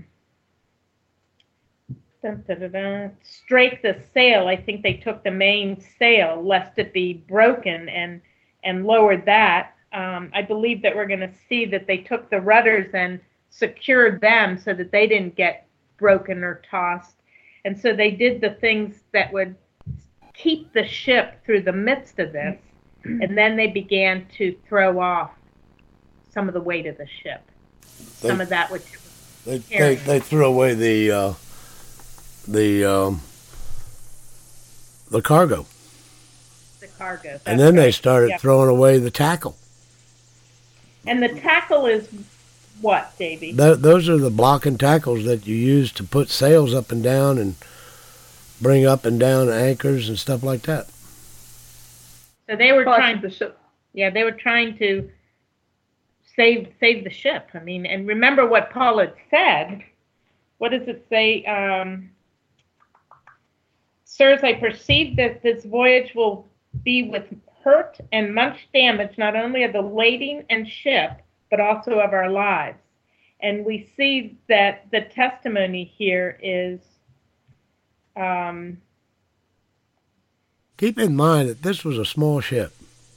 strake the sail, I think they took the main sail lest it be broken and lowered that. I believe that we're going to see that they took the rudders and secured them so that they didn't get broken or tossed. And so they did the things that would keep the ship through the midst of this. And then they began to throw off some of the weight of the ship. Some of that which they threw away the cargo. The cargo. And then they started throwing away the tackle. And the tackle is what, Davey? Those are the blocking tackles that you use to put sails up and down and bring up and down anchors and stuff like that. So they were trying to, they were trying to save the ship. I mean, and remember what Paul had said. What does it say? Sirs, I perceive that this voyage will be with hurt and much damage, not only of the lading and ship, but also of our lives. And we see that the testimony here is Keep in mind that this was a small ship,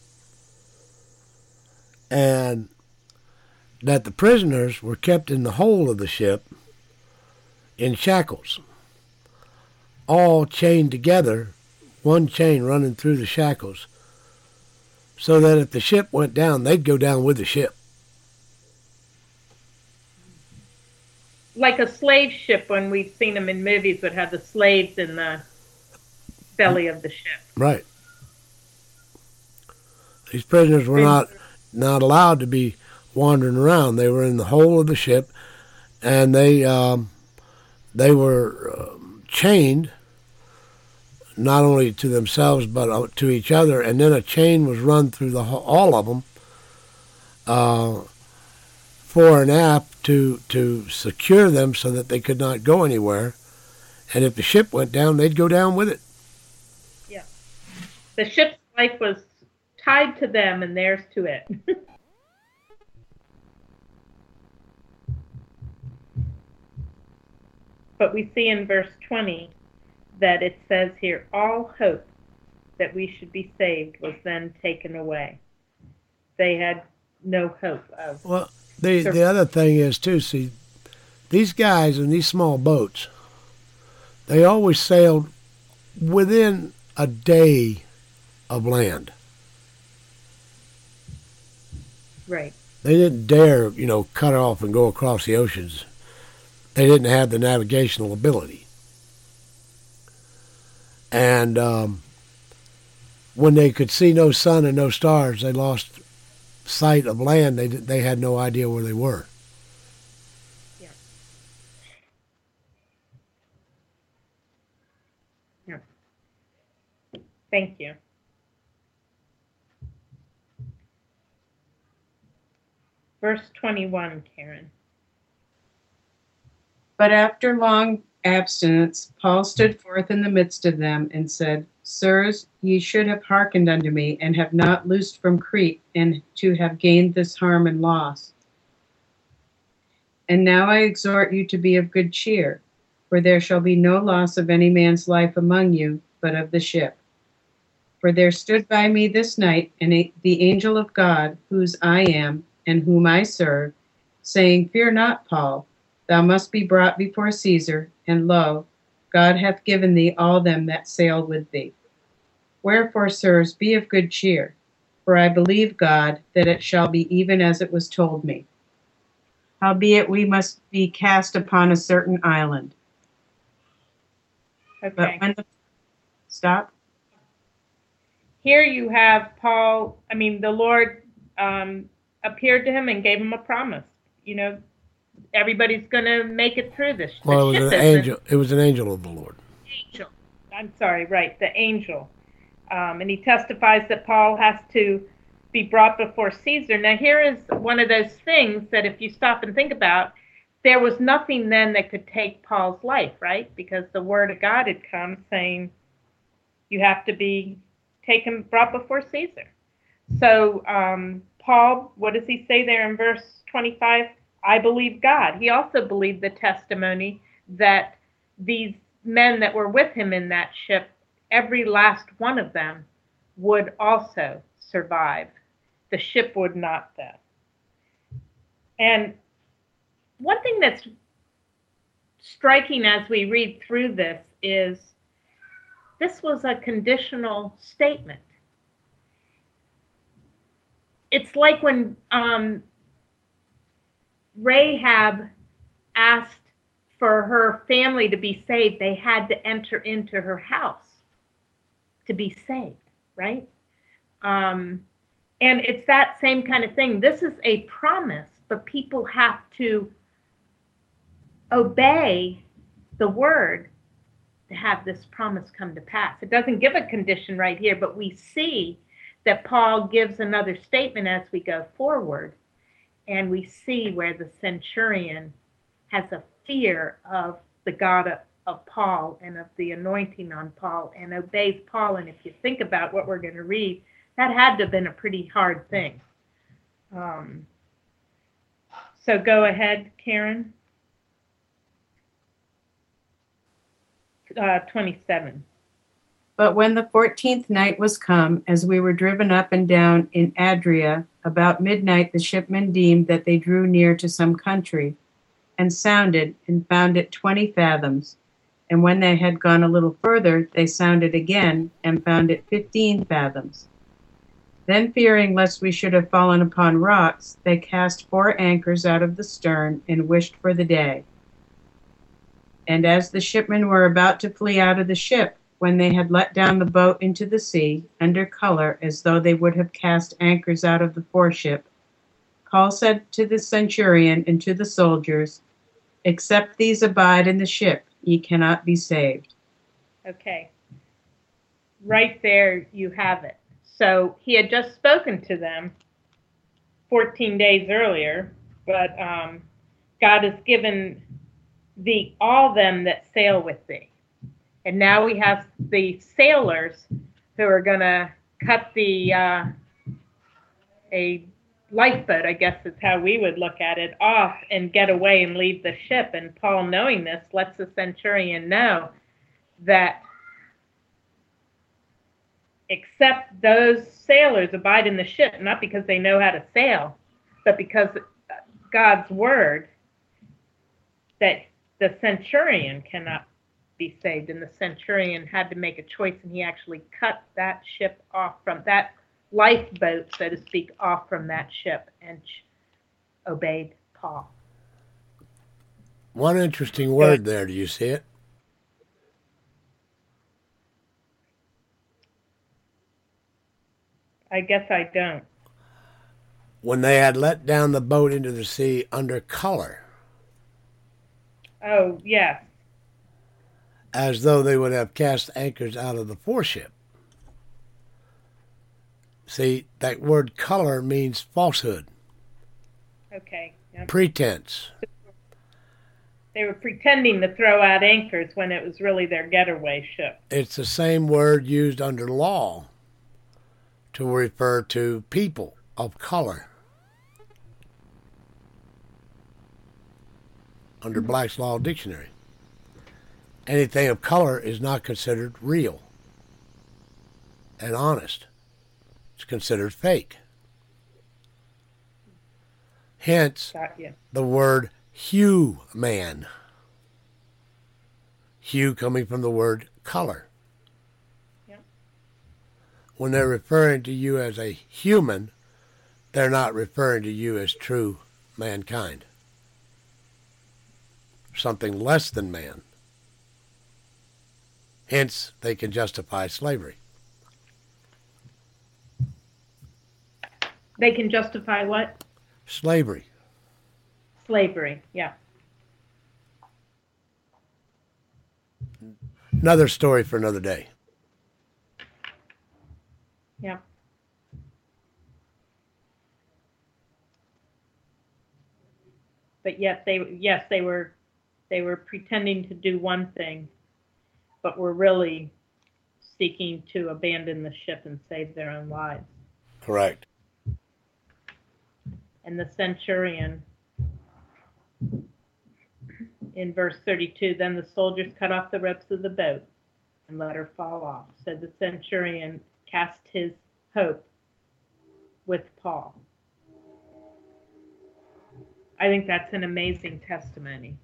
and that the prisoners were kept in the hold of the ship in shackles, all chained together, one chain running through the shackles, so that if the ship went down, they'd go down with the ship. like a slave ship when we've seen them in movies that have the slaves in the belly of the ship. Right. These prisoners were not allowed to be wandering around. They were in the hold of the ship, and they were chained not only to themselves but to each other, and then a chain was run through all of them, fore and aft, to secure them so that they could not go anywhere. And if the ship went down, they'd go down with it. Yeah. The ship's life was tied to them and theirs to it. But we see in verse 20 that it says here, all hope that we should be saved was then taken away. They had no hope of. Well, the other thing is, too, see, these guys in these small boats, they always sailed within a day of land. Right. They didn't dare, cut off and go across the oceans. They didn't have the navigational ability. And when they could see no sun and no stars, they lost sight of land. They had no idea where they were. Yeah. Yeah. Thank you. Verse 21, Karen. But after long abstinence, Paul stood forth in the midst of them and said, Sirs, ye should have hearkened unto me, and have not loosed from Crete, and to have gained this harm and loss. And now I exhort you to be of good cheer, for there shall be no loss of any man's life among you, but of the ship. For there stood by me this night the angel of God, whose I am, and whom I serve, saying, Fear not, Paul, thou must be brought before Caesar, and lo, God hath given thee all them that sail with thee. Wherefore, sirs, be of good cheer, for I believe God that it shall be even as it was told me. Howbeit we must be cast upon a certain island. Okay. But stop. Here you have Paul, the Lord appeared to him and gave him a promise. Everybody's going to make it through this. Well, it was an angel. It was an angel of the Lord. Angel. I'm sorry, right, the angel. And he testifies that Paul has to be brought before Caesar. Now, here is one of those things that if you stop and think about, there was nothing then that could take Paul's life, right? Because the word of God had come saying you have to be brought before Caesar. So Paul, what does he say there in verse 25? I believe God. He also believed the testimony that these men that were with him in that ship, every last one of them would also survive. The ship would not, though. And one thing that's striking as we read through this is this was a conditional statement. It's like when Rahab asked for her family to be saved, they had to enter into her house to be saved, right? And it's that same kind of thing. This is a promise, but people have to obey the word to have this promise come to pass. It doesn't give a condition right here, but we see that Paul gives another statement as we go forward. And we see where the centurion has a fear of the God of Paul and of the anointing on Paul and obeys Paul. And if you think about what we're going to read, that had to have been a pretty hard thing. So go ahead, Karen. 27. But when the 14th night was come, as we were driven up and down in Adria, about midnight the shipmen deemed that they drew near to some country, and sounded, and found it 20 fathoms. And when they had gone a little further, they sounded again, and found it 15 fathoms. Then fearing lest we should have fallen upon rocks, they cast 4 anchors out of the stern, and wished for the day. And as the shipmen were about to flee out of the ship, when they had let down the boat into the sea, under color, as though they would have cast anchors out of the foreship, Paul said to the centurion and to the soldiers, Except these abide in the ship, ye cannot be saved. Okay. Right there you have it. So he had just spoken to them 14 days earlier, but God has given thee all them that sail with thee. And now we have the sailors who are going to cut the a lifeboat, I guess is how we would look at it, off and get away and leave the ship. And Paul, knowing this, lets the centurion know that except those sailors abide in the ship, not because they know how to sail, but because God's word, that the centurion cannot be saved. And the centurion had to make a choice, and he actually cut that ship off from that lifeboat, so to speak, off from that ship and obeyed Paul. One interesting word there. Do you see it? I guess I don't. When they had let down the boat into the sea under color. Oh, yes. As though they would have cast anchors out of the foreship. See, that word color means falsehood. Okay. Yep. Pretense. They were pretending to throw out anchors when it was really their getaway ship. It's the same word used under law to refer to people of color. Under Black's Law Dictionary. Anything of color is not considered real and honest. It's considered fake. Hence, the word hue man. Hue coming from the word color. Yep. When they're referring to you as a human, they're not referring to you as true mankind. Something less than man. Hence, they can justify slavery. They can justify what? Slavery. Slavery, yeah. Another story for another day. Yeah. But yet they were pretending to do one thing, but were really seeking to abandon the ship and save their own lives. Correct. And the centurion, in verse 32, then the soldiers cut off the ropes of the boat and let her fall off. So the centurion cast his hope with Paul. I think that's an amazing testimony.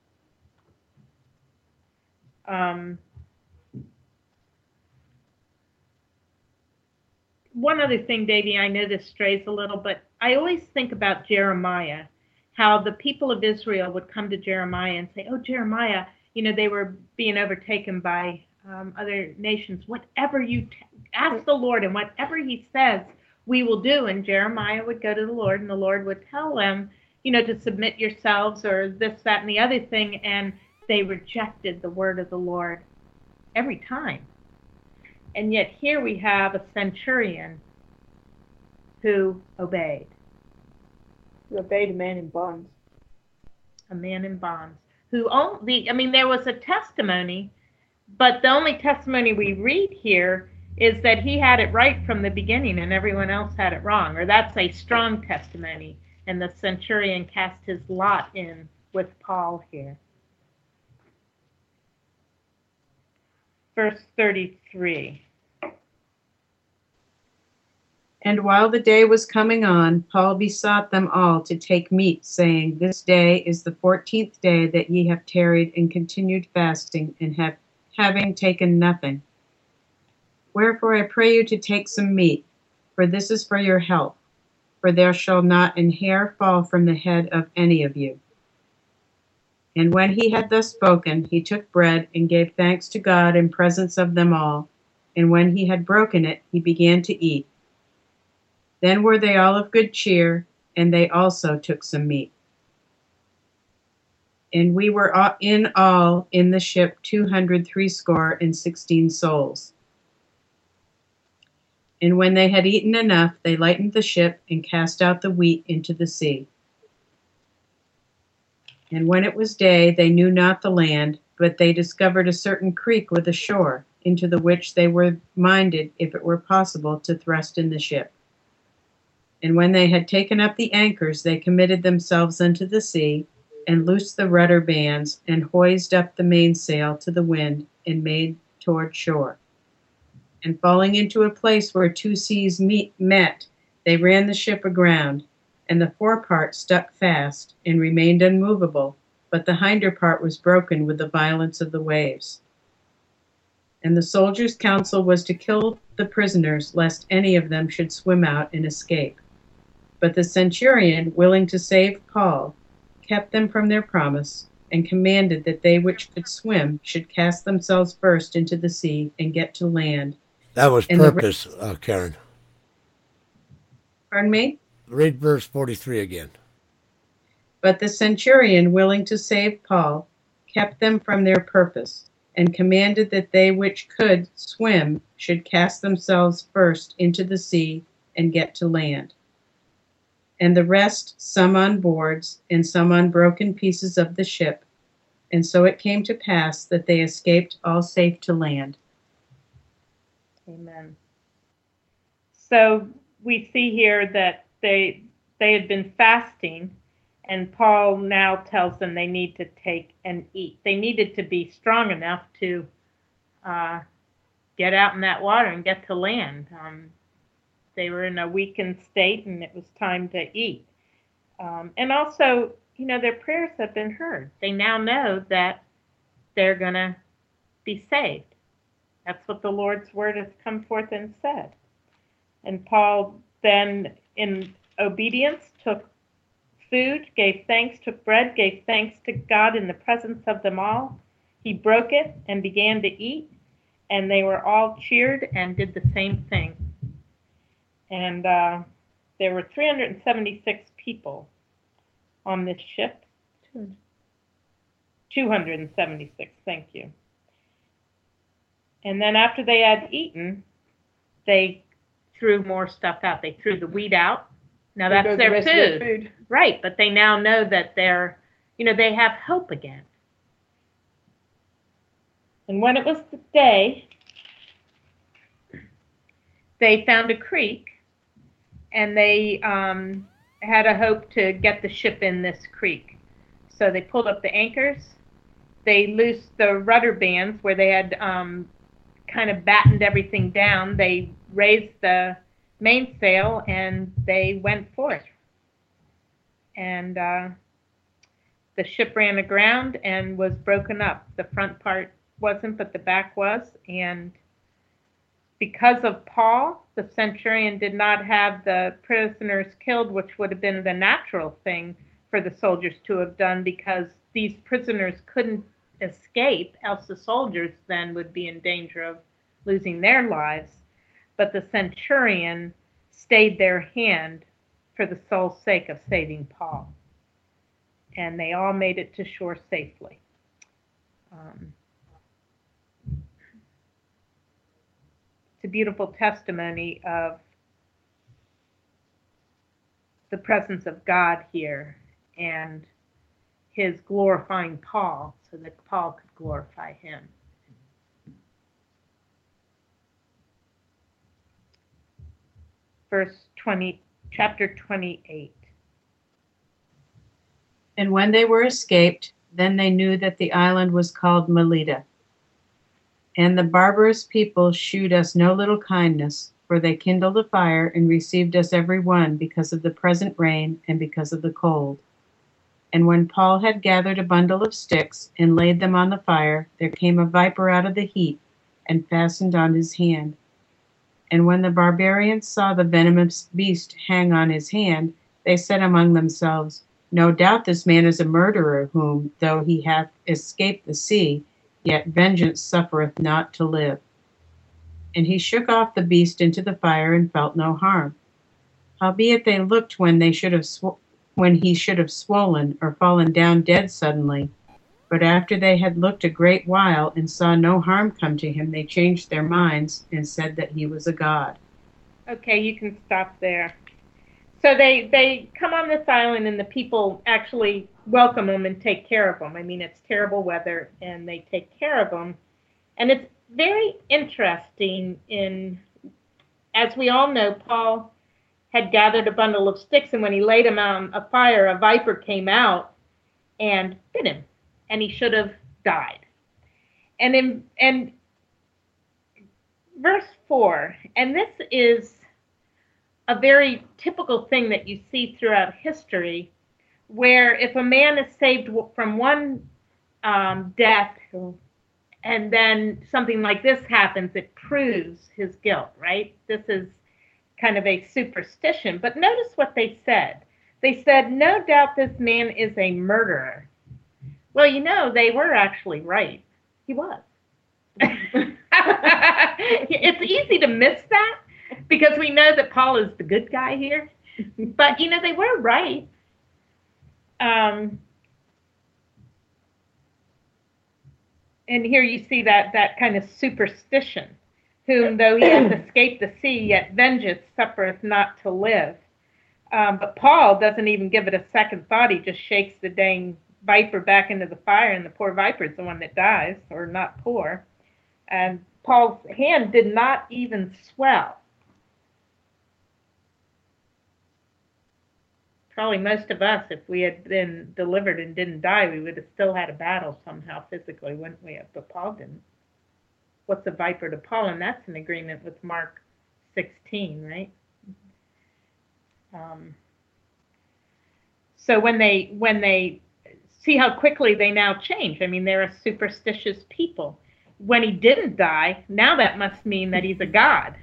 One other thing, Davey, I know this strays a little, but I always think about Jeremiah, how the people of Israel would come to Jeremiah and say, oh, Jeremiah, they were being overtaken by other nations. Whatever you ask the Lord and whatever he says, we will do. And Jeremiah would go to the Lord and the Lord would tell them, to submit yourselves or this, that, and the other thing. And they rejected the word of the Lord every time. And yet here we have a centurion who obeyed. Who obeyed a man in bonds. A man in bonds. There was a testimony, but the only testimony we read here is that he had it right from the beginning and everyone else had it wrong. Or that's a strong testimony. And the centurion cast his lot in with Paul here. Verse 33. And while the day was coming on, Paul besought them all to take meat, saying, This day is the 14th day that ye have tarried and continued fasting, and having taken nothing. Wherefore I pray you to take some meat, for this is for your health, for there shall not an hair fall from the head of any of you. And when he had thus spoken, he took bread and gave thanks to God in presence of them all. And when he had broken it, he began to eat. Then were they all of good cheer, and they also took some meat. And we were in all in the ship 260 souls. And when they had eaten enough, they lightened the ship and cast out the wheat into the sea. And when it was day, they knew not the land, but they discovered a certain creek with a shore, into the which they were minded, if it were possible, to thrust in the ship. And when they had taken up the anchors, they committed themselves unto the sea, and loosed the rudder bands, and hoised up the mainsail to the wind, and made toward shore. And falling into a place where two seas met, they ran the ship aground, and the forepart stuck fast, and remained unmovable, but the hinder part was broken with the violence of the waves. And the soldiers' counsel was to kill the prisoners, lest any of them should swim out and escape. But the centurion, willing to save Paul, kept them from their promise, and commanded that they which could swim should cast themselves first into the sea and get to land. That was And purpose, Karen. Pardon me? Read verse 43 again. But the centurion, willing to save Paul, kept them from their purpose, and commanded that they which could swim should cast themselves first into the sea and get to land. And the rest, some on boards, and some on broken pieces of the ship. And so it came to pass that they escaped all safe to land. Amen. So we see here that they had been fasting, and Paul now tells them they need to take and eat. They needed to be strong enough to get out in that water and get to land. They were in a weakened state, and it was time to eat. And also, their prayers have been heard. They now know that they're going to be saved. That's what the Lord's word has come forth and said. And Paul then, in obedience, took food, gave thanks, took bread, gave thanks to God in the presence of them all. He broke it and began to eat, and they were all cheered and did the same thing. And there were 376 people on this ship. 276, thank you. And then after they had eaten, they threw more stuff out. They threw the wheat out. Now that's their food. Right, but they now know that they have hope again. And when it was the day, they found a creek, and they had a hope to get the ship in this creek. So they pulled up the anchors. They loosed the rudder bands where they had kind of battened everything down. They raised the mainsail, and they went forth. And the ship ran aground and was broken up. The front part wasn't, but the back was. And because of Paul, the centurion did not have the prisoners killed, which would have been the natural thing for the soldiers to have done, because these prisoners couldn't escape, else the soldiers then would be in danger of losing their lives. But the centurion stayed their hand for the sole sake of saving Paul. And they all made it to shore safely. It's a beautiful testimony of the presence of God here and his glorifying Paul so that Paul could glorify him. Chapter 28. And when they were escaped, then they knew that the island was called Melita. And the barbarous people shewed us no little kindness, for they kindled a fire and received us every one because of the present rain and because of the cold. And when Paul had gathered a bundle of sticks and laid them on the fire, there came a viper out of the heat and fastened on his hand. And when the barbarians saw the venomous beast hang on his hand, they said among themselves, No doubt this man is a murderer, whom, though he hath escaped the sea, yet vengeance suffereth not to live. And he shook off the beast into the fire and felt no harm. Howbeit they looked when he should have swollen or fallen down dead suddenly. But after they had looked a great while and saw no harm come to him, they changed their minds and said that he was a god. Okay, you can stop there. So they come on this island, and the people actually welcome them and take care of them. I mean, it's terrible weather, and they take care of them. And it's very interesting as we all know, Paul had gathered a bundle of sticks, and when he laid them on a fire, a viper came out and bit him, and he should have died. And in verse 4, and this is a very typical thing that you see throughout history, where if a man is saved from one death, and then something like this happens, it proves his guilt, right? This is kind of a superstition. But notice what they said. They said, no doubt this man is a murderer. Well, they were actually right. He was. It's easy to miss that because we know that Paul is the good guy here. But, they were right. And here you see that kind of superstition, whom though he hath escaped the sea, yet vengeance suffereth not to live. But Paul doesn't even give it a second thought. He just shakes the dang viper back into the fire, and the poor viper is the one that dies, or not poor. And Paul's hand did not even swell. Probably most of us, if we had been delivered and didn't die, we would have still had a battle somehow physically, wouldn't we? But Paul didn't. What's a viper to Paul? And that's in agreement with Mark 16, right? So when they see how quickly they now change, I mean, they're a superstitious people. When he didn't die, now that must mean that he's a god.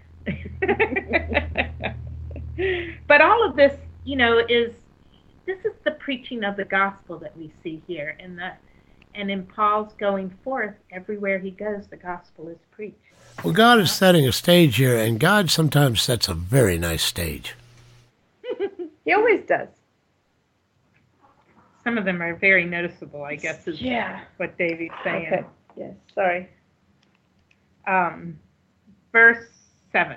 But all of this, this is the preaching of the gospel that we see here, and in Paul's going forth, everywhere he goes, the gospel is preached. Well, God is setting a stage here, and God sometimes sets a very nice stage. He always does. Some of them are very noticeable, I guess, is what David's saying. Okay. Yes, sorry. Verse 7.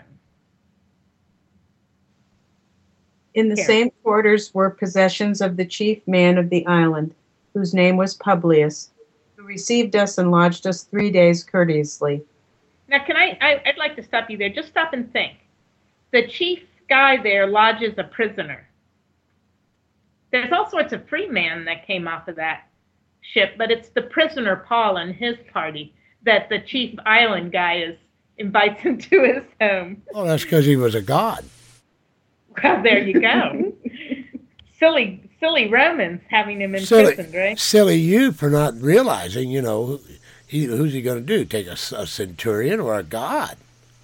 In the same quarters were possessions of the chief man of the island, whose name was Publius, who received us and lodged us 3 days courteously. Now, I'd like to stop you there. Just stop and think. The chief guy there lodges a prisoner. There's all sorts of free men that came off of that ship, but it's the prisoner Paul and his party that the chief island guy invites into his home. Well, that's because he was a god. Well, there you go. silly Romans having him imprisoned, right? Silly you for not realizing, who's he going to do? Take a centurion or a god?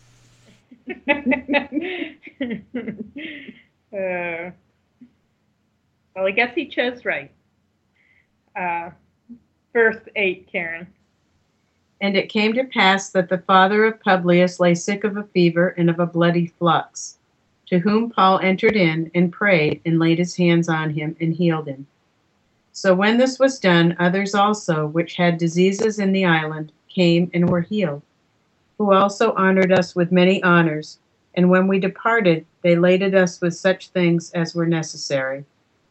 Well, I guess he chose right. Verse 8, Karen. And it came to pass that the father of Publius lay sick of a fever and of a bloody flux, to whom Paul entered in and prayed and laid his hands on him and healed him. So when this was done, others also, which had diseases in the island, came and were healed, who also honored us with many honors. And when we departed, they laded us with such things as were necessary.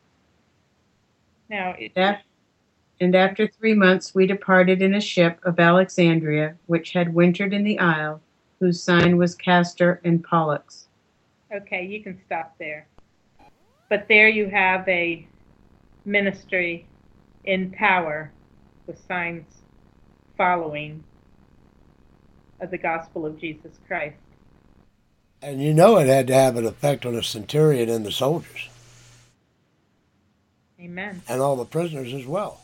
Now, and after 3 months we departed in a ship of Alexandria, which had wintered in the isle, whose sign was Castor and Pollux. Okay, you can stop there. But there you have a ministry in power with signs following of the gospel of Jesus Christ. And you know it had to have an effect on the centurion and the soldiers. Amen. And all the prisoners as well.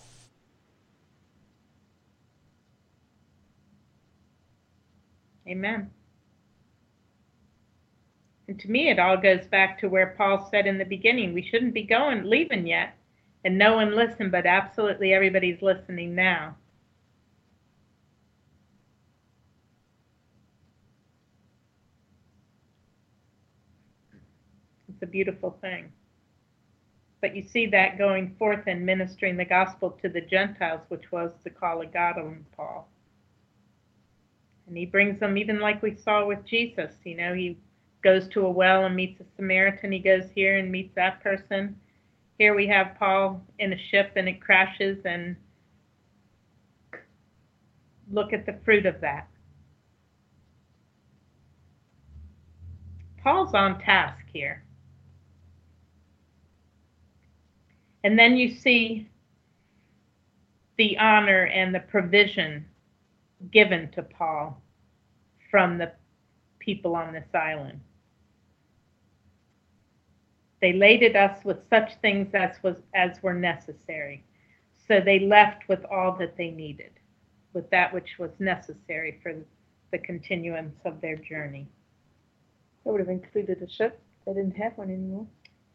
Amen. And to me, it all goes back to where Paul said in the beginning, we shouldn't be leaving yet. And no one listened, but absolutely everybody's listening now. It's a beautiful thing. But you see that going forth and ministering the gospel to the Gentiles, which was the call of God on Paul. And he brings them, even like we saw with Jesus. He goes to a well and meets a Samaritan. He goes here and meets that person. Here we have Paul in a ship and it crashes, and look at the fruit of that. Paul's on task here. And then you see the honor and the provision given to Paul from the people on this island. They laded us with such things as were necessary. So they left with all that they needed, with that which was necessary for the continuance of their journey. That would have included a ship. They didn't have one anymore.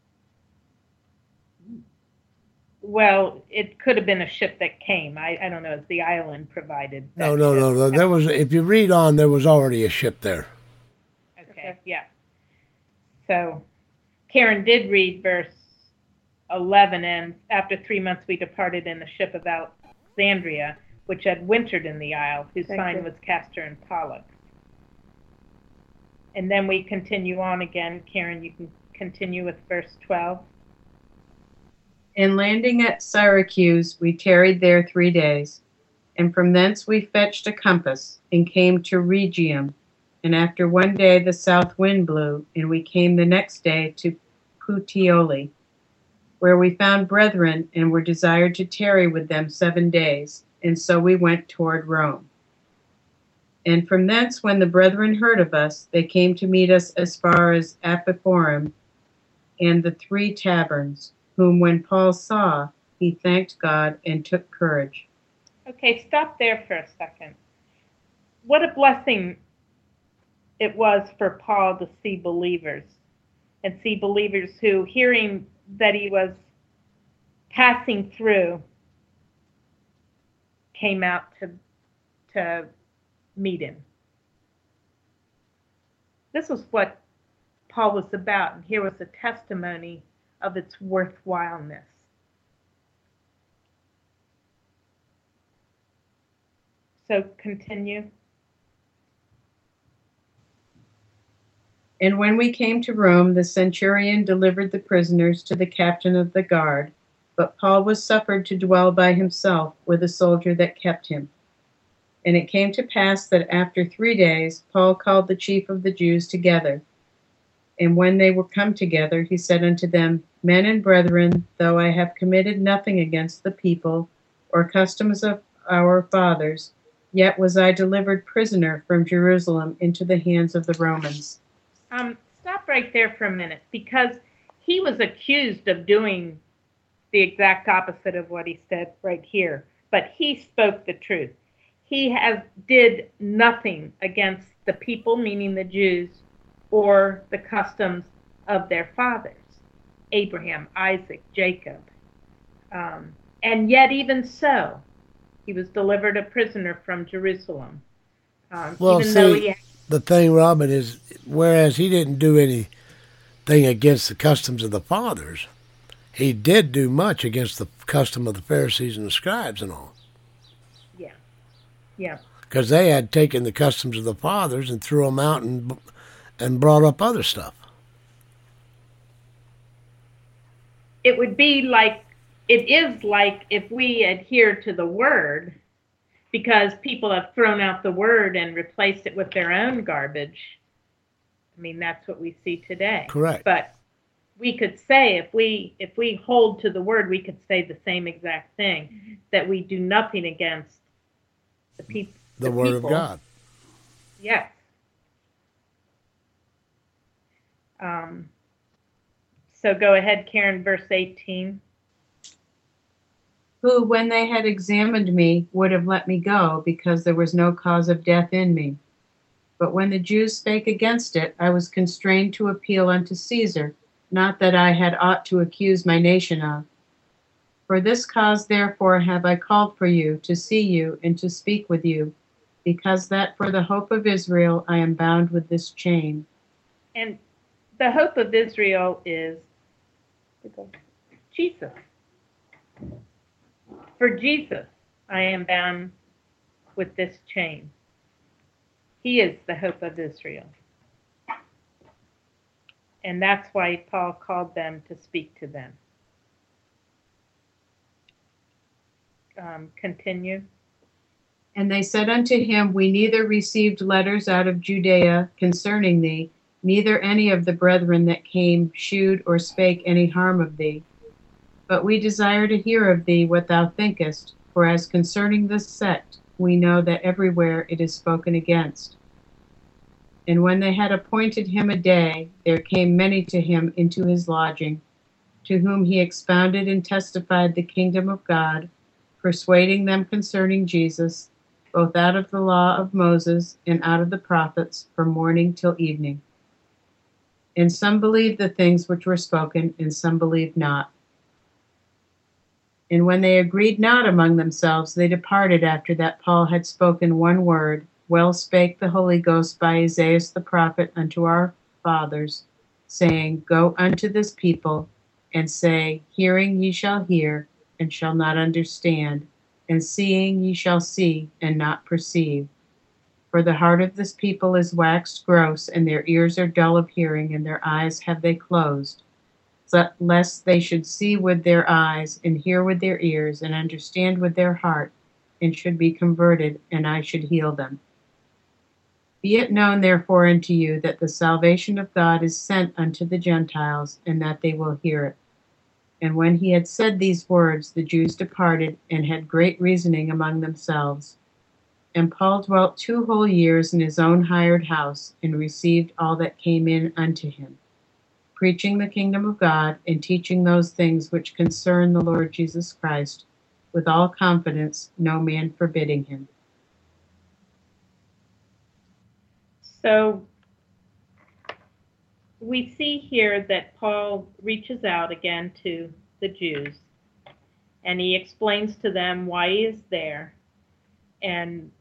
Well, it could have been a ship that came. I don't know. It's the island provided. No. There was, if you read on, there was already a ship there. Okay, yeah. So Karen did read verse 11, and after 3 months we departed in the ship of Alexandria, which had wintered in the isle, whose sign was Castor and Pollux. And then we continue on again. Karen, you can continue with verse 12. And landing at Syracuse, we tarried there 3 days. And from thence we fetched a compass, and came to Rhegium. And after 1 day the south wind blew, and we came the next day to Puteoli, where we found brethren, and were desired to tarry with them 7 days. And so we went toward Rome. And from thence, when the brethren heard of us, they came to meet us as far as Apiphorum and the 3 taverns, whom when Paul saw, he thanked God and took courage. Okay, stop there for a second. What a blessing it was for Paul to see believers, and see believers who, hearing that he was passing through, came out to meet him. This was what Paul was about, and here was a testimony of its worthwhileness. So continue. And when we came to Rome, the centurion delivered the prisoners to the captain of the guard, but Paul was suffered to dwell by himself with a soldier that kept him. And it came to pass that after 3 days, Paul called the chief of the Jews together. And when they were come together, he said unto them, Men and brethren, though I have committed nothing against the people, or customs of our fathers, yet was I delivered prisoner from Jerusalem into the hands of the Romans. Stop right there for a minute, because he was accused of doing the exact opposite of what he said right here, but he spoke the truth. He did nothing against the people, meaning the Jews, or the customs of their fathers, Abraham, Isaac, Jacob. And yet even so, he was delivered a prisoner from Jerusalem. Well, see, the thing, Robin, is whereas he didn't do anything against the customs of the fathers, he did do much against the custom of the Pharisees and the scribes and all. Yeah. Because they had taken the customs of the fathers and threw them out and brought up other stuff. It is like if we adhere to the word, because people have thrown out the word and replaced it with their own garbage. I mean, that's what we see today. Correct. But we could say, if we hold to the word, we could say the same exact thing, that we do nothing against the people. The word of God. Yes. So go ahead, Karen, verse 18. Who, when they had examined me, would have let me go, because there was no cause of death in me. But when the Jews spake against it, I was constrained to appeal unto Caesar, not that I had aught to accuse my nation of. For this cause therefore have I called for you, to see you, and to speak with you, because that for the hope of Israel I am bound with this chain. And the hope of Israel is Jesus. For Jesus, I am bound with this chain. He is the hope of Israel. And that's why Paul called them to speak to them. Continue. And they said unto him, We neither received letters out of Judea concerning thee, neither any of the brethren that came shewed or spake any harm of thee. But we desire to hear of thee what thou thinkest, for as concerning this sect, we know that everywhere it is spoken against. And when they had appointed him a day, there came many to him into his lodging, to whom he expounded and testified the kingdom of God, persuading them concerning Jesus, both out of the law of Moses and out of the prophets, from morning till evening. And some believed the things which were spoken, and some believed not. And when they agreed not among themselves, they departed after that Paul had spoken one word. Well spake the Holy Ghost by Isaiah the prophet unto our fathers, saying, Go unto this people, and say, Hearing ye shall hear, and shall not understand, and seeing ye shall see, and not perceive. For the heart of this people is waxed gross, and their ears are dull of hearing, and their eyes have they closed, lest they should see with their eyes, and hear with their ears, and understand with their heart, and should be converted, and I should heal them. Be it known therefore unto you that the salvation of God is sent unto the Gentiles, and that they will hear it. And when he had said these words, the Jews departed, and had great reasoning among themselves. And Paul dwelt 2 whole years in his own hired house, and received all that came in unto him, preaching the kingdom of God, and teaching those things which concern the Lord Jesus Christ, with all confidence, no man forbidding him. So we see here that Paul reaches out again to the Jews, and he explains to them why he is there, and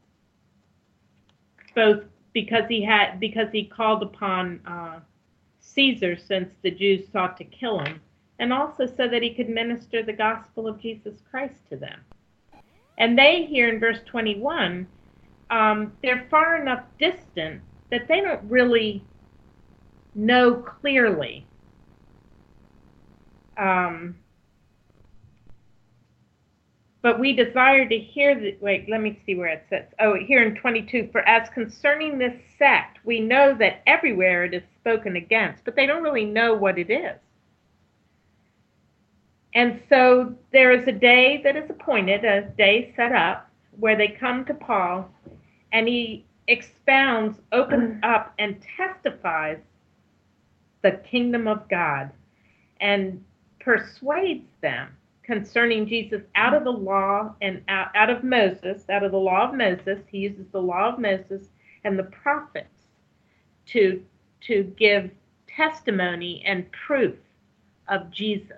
both because he called upon Caesar, since the Jews sought to kill him, and also so that he could minister the gospel of Jesus Christ to them. And they, here in verse 21, they're far enough distant that they don't really know clearly. But we desire to hear wait, let me see where it says. Oh, here in 22, for as concerning this sect, we know that everywhere it is spoken against, but they don't really know what it is. And so there is a day that is appointed, a day set up, where they come to Paul, and he expounds, opens up, and testifies the kingdom of God, and persuades them concerning Jesus out of the law and out of Moses, out of the law of Moses. He uses the law of Moses and the prophets to give testimony and proof of Jesus.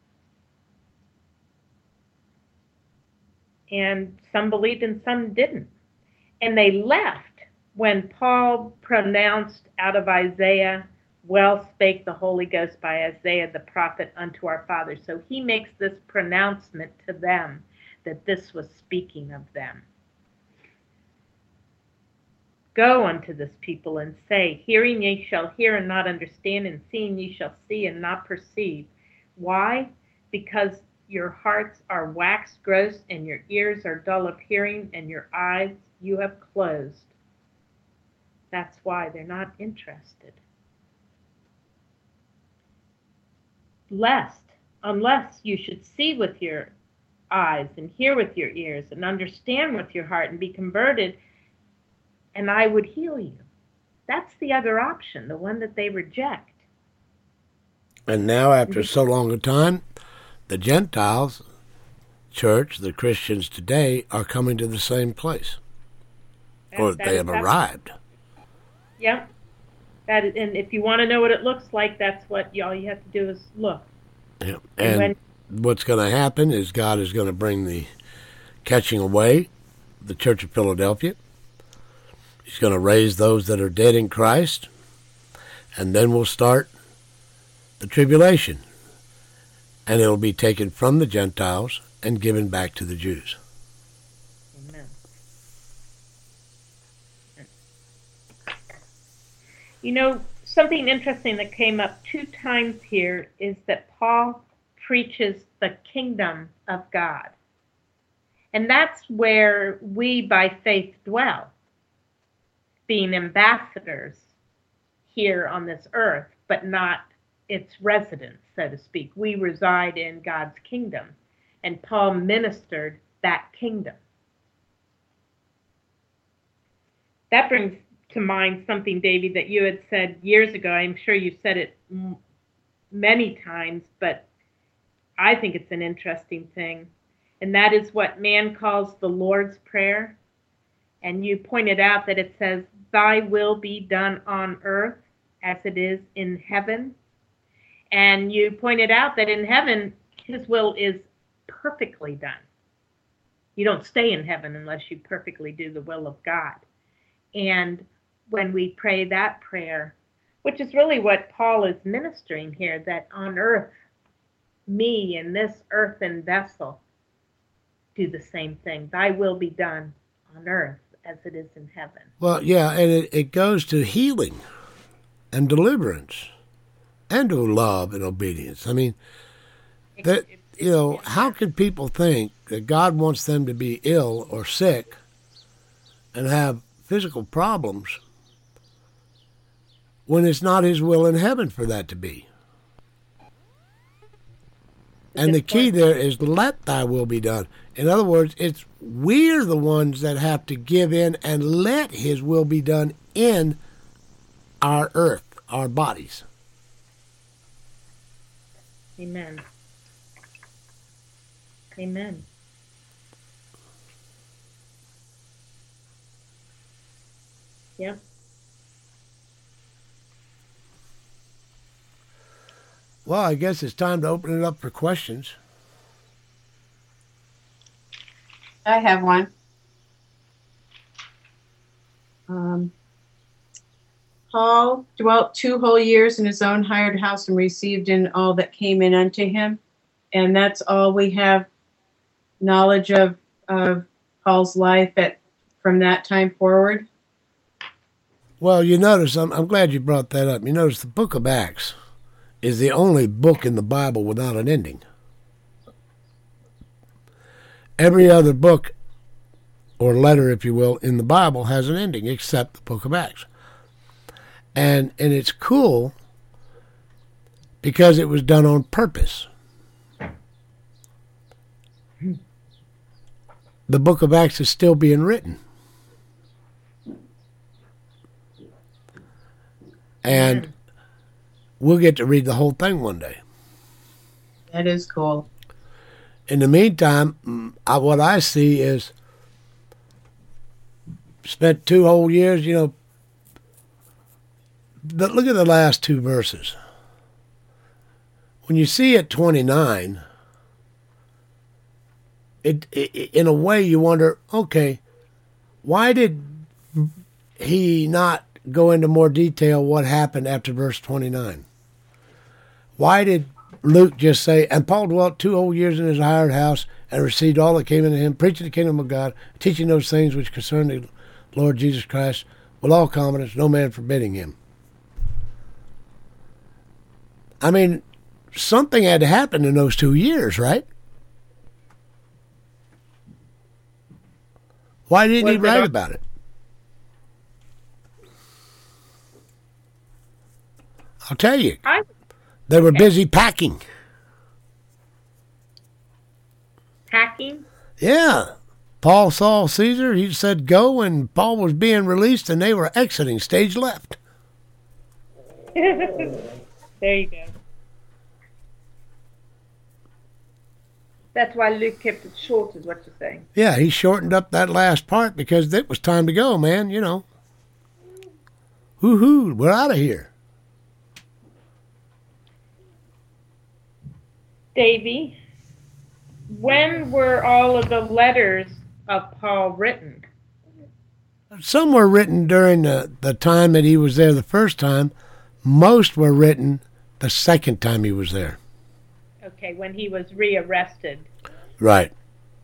And some believed and some didn't. And they left when Paul pronounced out of Isaiah, well spake the Holy Ghost by Isaiah the prophet unto our fathers. So he makes this pronouncement to them that this was speaking of them. Go unto this people and say, Hearing ye shall hear and not understand, and seeing ye shall see and not perceive. Why? Because your hearts are waxed gross, and your ears are dull of hearing, and your eyes you have closed. That's why they're not interested. unless you should see with your eyes and hear with your ears and understand with your heart and be converted, and I would heal you. That's the other option, the one that they reject. And now, after so long a time, the Gentiles, church, the Christians today, are coming to the same place. Or they have arrived. Yep. And if you want to know what it looks like, that's what all you have to do is look. Yeah. And what's going to happen is God is going to bring the catching away, the Church of Philadelphia. He's going to raise those that are dead in Christ. And then we'll start the tribulation. And it'll be taken from the Gentiles and given back to the Jews. Amen. You know, something interesting that came up 2 times here is that Paul preaches the kingdom of God. And that's where we by faith dwell, being ambassadors here on this earth, but not its residents, so to speak. We reside in God's kingdom, and Paul ministered that kingdom. That brings to mind something, Davy, that you had said years ago. I'm sure you said it many times, but I think it's an interesting thing. And that is what man calls the Lord's Prayer. And you pointed out that it says, "Thy will be done on earth as it is in heaven." And you pointed out that in heaven, his will is perfectly done. You don't stay in heaven unless you perfectly do the will of God. And when we pray that prayer, which is really what Paul is ministering here, that on earth, me and this earthen vessel do the same thing. Thy will be done on earth as it is in heaven. Well, yeah, and it goes to healing and deliverance and to love and obedience. I mean, that, you know, how can people think that God wants them to be ill or sick and have physical problems when it's not his will in heaven for that to be? And the key there is let thy will be done. In other words, we're the ones that have to give in and let his will be done in our earth, our bodies. Amen. Amen. Yep. Well, I guess it's time to open it up for questions. I have one. Paul dwelt 2 whole years in his own hired house and received in all that came in unto him. And that's all we have knowledge of Paul's life from that time forward. Well, you notice, I'm glad you brought that up. You notice the book of Acts is the only book in the Bible without an ending. Every other book, or letter, if you will, in the Bible has an ending, except the book of Acts. And it's cool because it was done on purpose. The book of Acts is still being written. And we'll get to read the whole thing one day. That is cool. In the meantime, what I see is spent 2 whole years, you know. But look at the last 2 verses. When you see at 29, it in a way you wonder, okay, why did he not go into more detail what happened after verse 29? Why did Luke just say, and Paul dwelt 2 whole years in his hired house and received all that came into him, preaching the kingdom of God, teaching those things which concern the Lord Jesus Christ, with all confidence, no man forbidding him? I mean, something had to happen in those 2 years, right? Why didn't he write about it? I'll tell you. They were busy packing. Hacking? Yeah. Paul saw Caesar. He said go, and Paul was being released, and they were exiting stage left. There you go. That's why Luke kept it short, is what you're saying. Yeah, he shortened up that last part because it was time to go, man, you know. Woohoo, we're out of here. Davy, when were all of the letters of Paul written? Some were written during the time that he was there the first time. Most were written the second time he was there. Okay, when he was rearrested. Right.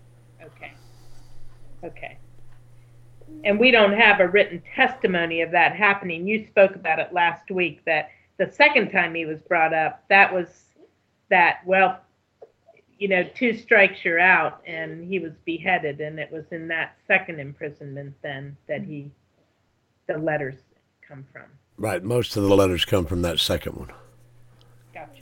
Okay. And we don't have a written testimony of that happening. You spoke about it last week, that the second time he was brought up, that was that, well, you know, 2 strikes you're out, and he was beheaded, and it was in that second imprisonment then that the letters come from. Right, most of the letters come from that second one. Gotcha.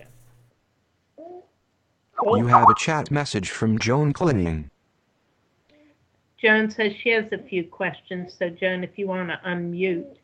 You have a chat message from Joan Klinning. Joan says she has a few questions, so Joan, if you want to unmute.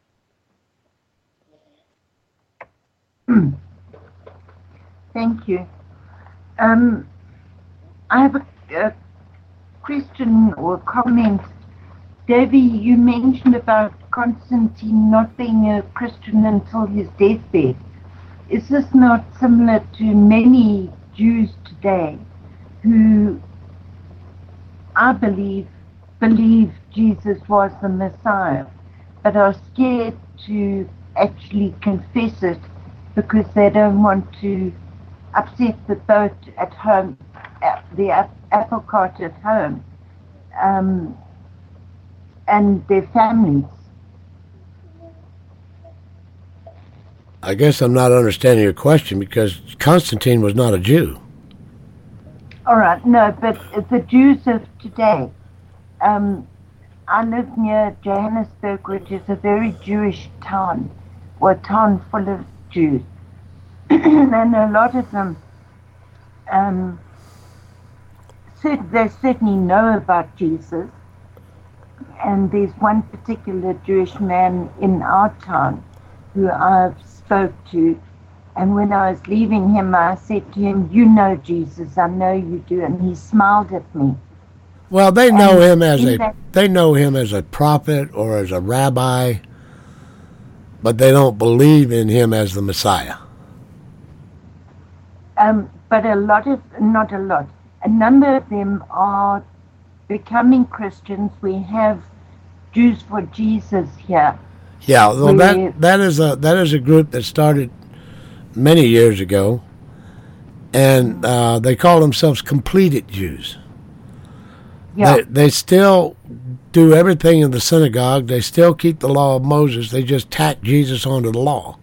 Thank you. I have a question or comment. Davy, you mentioned about Constantine not being a Christian until his deathbed. Is this not similar to many Jews today who, I believe Jesus was the Messiah, but are scared to actually confess it because they don't want to upset the boat at home, the apple cart at home, and their families? I guess I'm not understanding your question because Constantine was not a Jew. All right, no, but the Jews of today, I live near Johannesburg, which is a very Jewish town, or a town full of Jews. And a lot of them, they certainly know about Jesus. And there's one particular Jewish man in our town who I've spoke to, and when I was leaving him, I said to him, "You know Jesus, I know you do," and he smiled at me. Well, they know him as a prophet or as a rabbi, but they don't believe in him as the Messiah. But a number of them are becoming Christians. We have Jews for Jesus here. Yeah, well, that is a group that started many years ago, and they call themselves completed Jews. Yeah. They still do everything in the synagogue. They still keep the law of Moses. They just tack Jesus onto the law.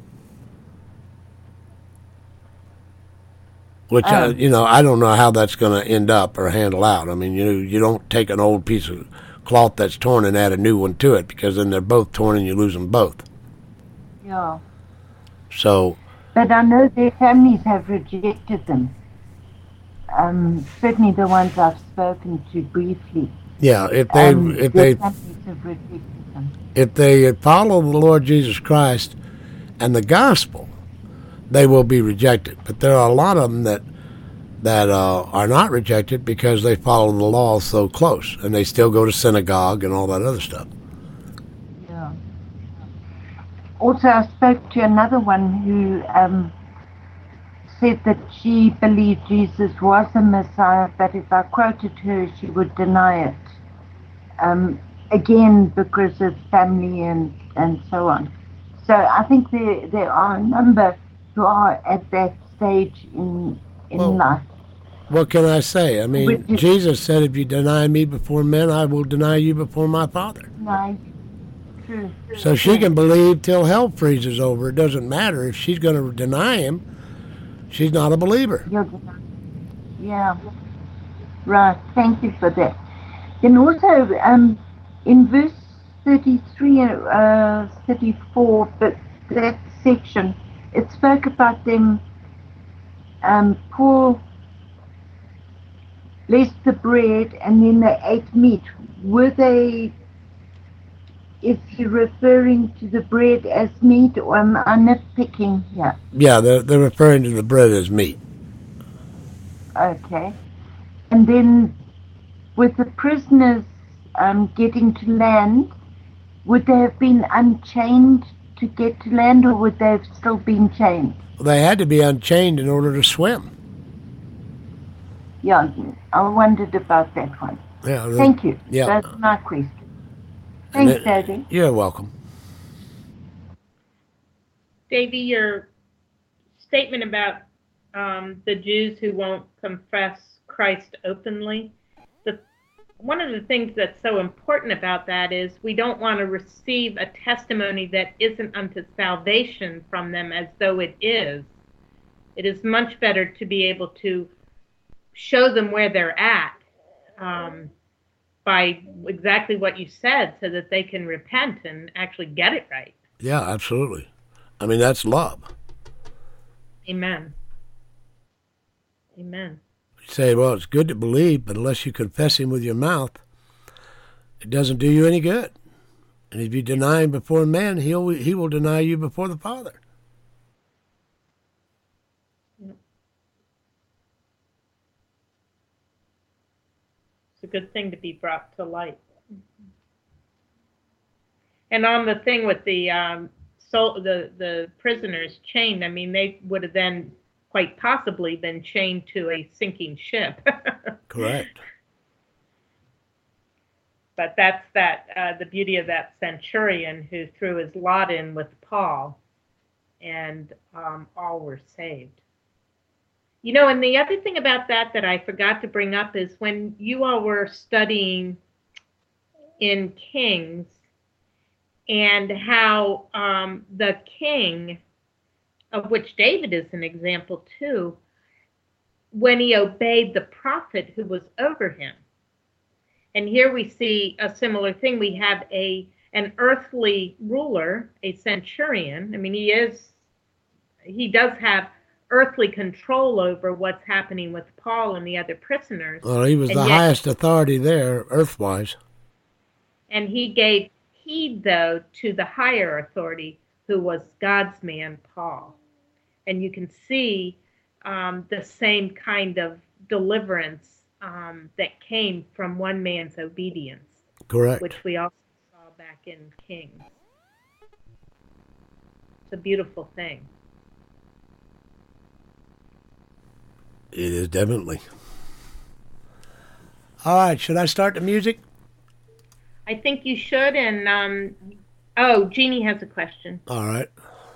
Which, I don't know how that's going to end up or handle out. I mean, you don't take an old piece of cloth that's torn and add a new one to it, because then they're both torn and you lose them both. Yeah. So. But I know their families have rejected them. Certainly the ones I've spoken to briefly. Yeah, if families have rejected them. If they follow the Lord Jesus Christ and the gospel, they will be rejected. But there are a lot of them that are not rejected because they follow the law so close, and they still go to synagogue and all that other stuff. Yeah. Also, I spoke to another one who said that she believed Jesus was the Messiah, but if I quoted her, she would deny it. Again, because of family and so on. So I think there are a number who are at that stage in life. What can I say? I mean, Jesus said, if you deny me before men, I will deny you before my Father. Right. True. So she can believe till hell freezes over. It doesn't matter. If she's going to deny him, she's not a believer. Yeah. Right. Thank you for that. Then also, in verse 33, 34, but that section, it spoke about them, Paul blessed the bread, and then they ate meat. Were they, is he referring to the bread as meat, or am I nitpicking here? Yeah, they're referring to the bread as meat. Okay. And then with the prisoners getting to land, would they have been unchained to get to land, or would they have still been chained? Well, they had to be unchained in order to swim. Yeah, I wondered about that one. Yeah. Thank you. Yeah. That's my question. Thanks, Daddy. You're welcome. Davy, your statement about the Jews who won't confess Christ openly, one of the things that's so important about that is we don't want to receive a testimony that isn't unto salvation from them as though it is. It is much better to be able to show them where they're at by exactly what you said, so that they can repent and actually get it right. Yeah, absolutely. I mean, that's love. Amen. Amen. You say, well, it's good to believe, but unless you confess him with your mouth, it doesn't do you any good. And if you deny him before man, he will deny you before the Father. It's a good thing to be brought to light. And on the thing with the prisoners chained, I mean, they would have then quite possibly been chained to a sinking ship. Correct. But that's the beauty of that centurion who threw his lot in with Paul, and all were saved. You know, and the other thing about that I forgot to bring up is when you all were studying in Kings, and how the king, of which David is an example too, when he obeyed the prophet who was over him. And here we see a similar thing. We have an earthly ruler, a centurion. I mean, he does have earthly control over what's happening with Paul and the other prisoners. Well, he was the highest authority there, earthwise. And he gave heed, though, to the higher authority, who was God's man, Paul. And you can see the same kind of deliverance that came from one man's obedience. Correct. Which we also saw back in Kings. It's a beautiful thing. It is definitely. All right, should I start the music? I think you should, and Jeannie has a question. All right.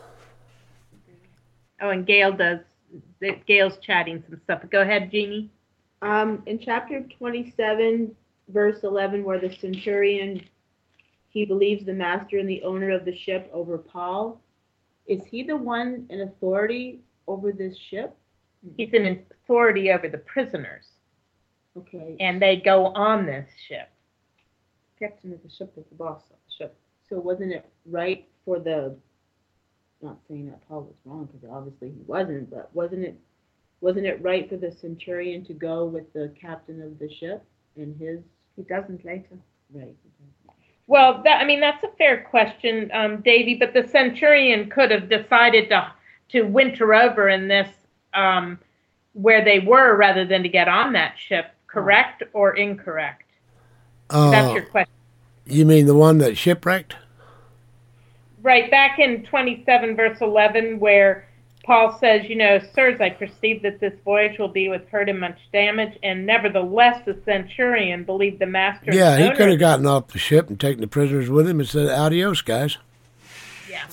Oh, and Gail's chatting some stuff. Go ahead, Jeannie. In chapter 27, verse 11, where the centurion, he believes the master and the owner of the ship over Paul, is he the one in authority over this ship? He's in authority over the prisoners. Okay. And they go on this ship. Captain of the ship was the boss of the ship. So wasn't it right for not saying that Paul was wrong, because obviously he wasn't, but wasn't it right for the centurion to go with the captain of the ship and his? He doesn't later. Right. Well, that's a fair question, Davy, but the centurion could have decided to winter over in this where they were rather than to get on that ship, correct or incorrect? That's your question. You mean the one that shipwrecked? Right, back in 27 verse 11, where Paul says, sirs, I perceive that this voyage will be with hurt and much damage, and nevertheless the centurion believed the master. Yeah, he could have gotten off the ship and taken the prisoners with him and said, adios, guys. Yeah.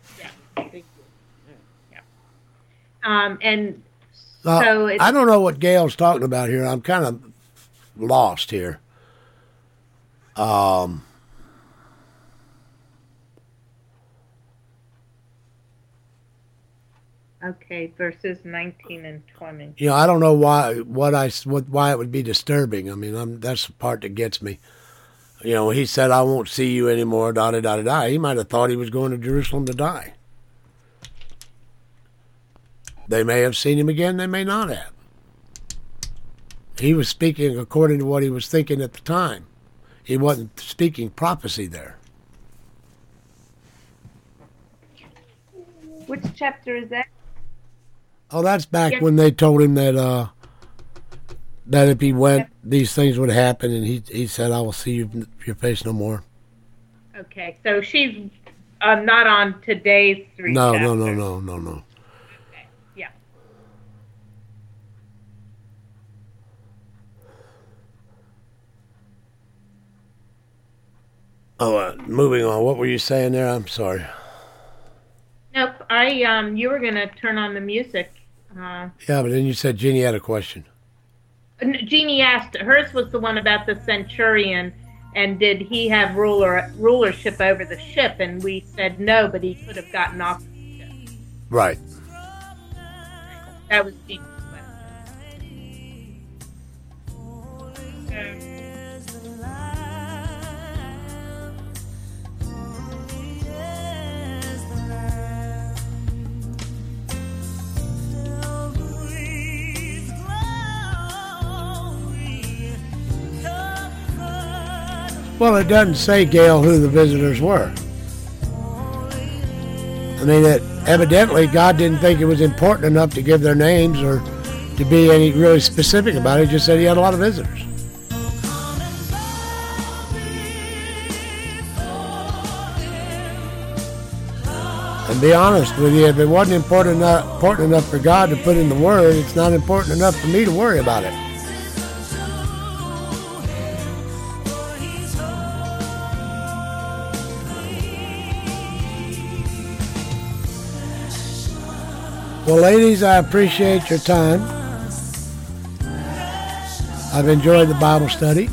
And so I don't know what Gail's talking about here. I'm kind of lost here. Okay, verses 19 and 20. I don't know why it would be disturbing. I mean, that's the part that gets me. He said, I won't see you anymore, da-da-da-da-da. He might have thought he was going to Jerusalem to die. They may have seen him again, they may not have. He was speaking according to what he was thinking at the time. He wasn't speaking prophecy there. Which chapter is that? Oh, that's back when they told him that that if he went, these things would happen, and he said, "I will see your face no more." Okay, so she's not on today's 3 No. chapters. No. Okay, yeah. Oh, moving on. What were you saying there? I'm sorry. Nope, you were going to turn on the music. Yeah, but then you said Jeannie had a question. Jeannie asked, hers was the one about the centurion, and did he have rulership over the ship? And we said no, but he could have gotten off the ship. Right. That was Jeannie's question. Well, it doesn't say, Gail, who the visitors were. I mean, evidently God didn't think it was important enough to give their names or to be any really specific about it. He just said he had a lot of visitors. And be honest with you, if it wasn't important enough for God to put in the Word, it's not important enough for me to worry about it. Well, ladies, I appreciate your time. I've enjoyed the Bible study.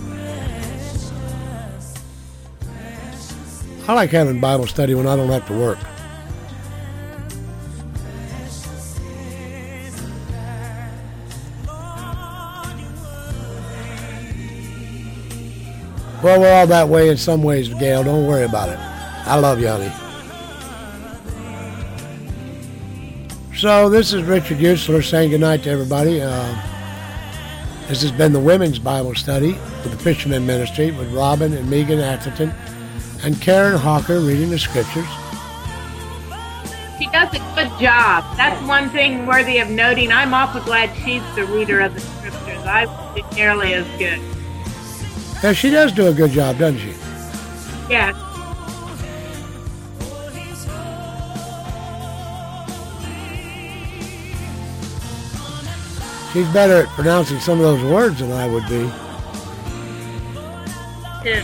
I like having Bible study when I don't have to work. Well, we're all that way in some ways, Gail. Don't worry about it. I love you, honey. So this is Richard Usler saying goodnight to everybody. This has been the Women's Bible Study with the Fisherman Ministry with Robin and Megan Atherton and Karen Hawker reading the Scriptures. She does a good job. That's one thing worthy of noting. I'm awful glad she's the reader of the Scriptures. I wouldn't do nearly as good. Yeah, she does do a good job, doesn't she? Yeah. She's better at pronouncing some of those words than I would be. Yeah.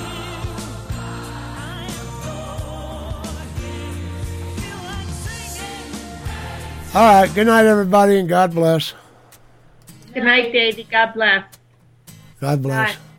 All right. Good night, everybody, and God bless. Good night, Davy. God bless. God bless. Bye.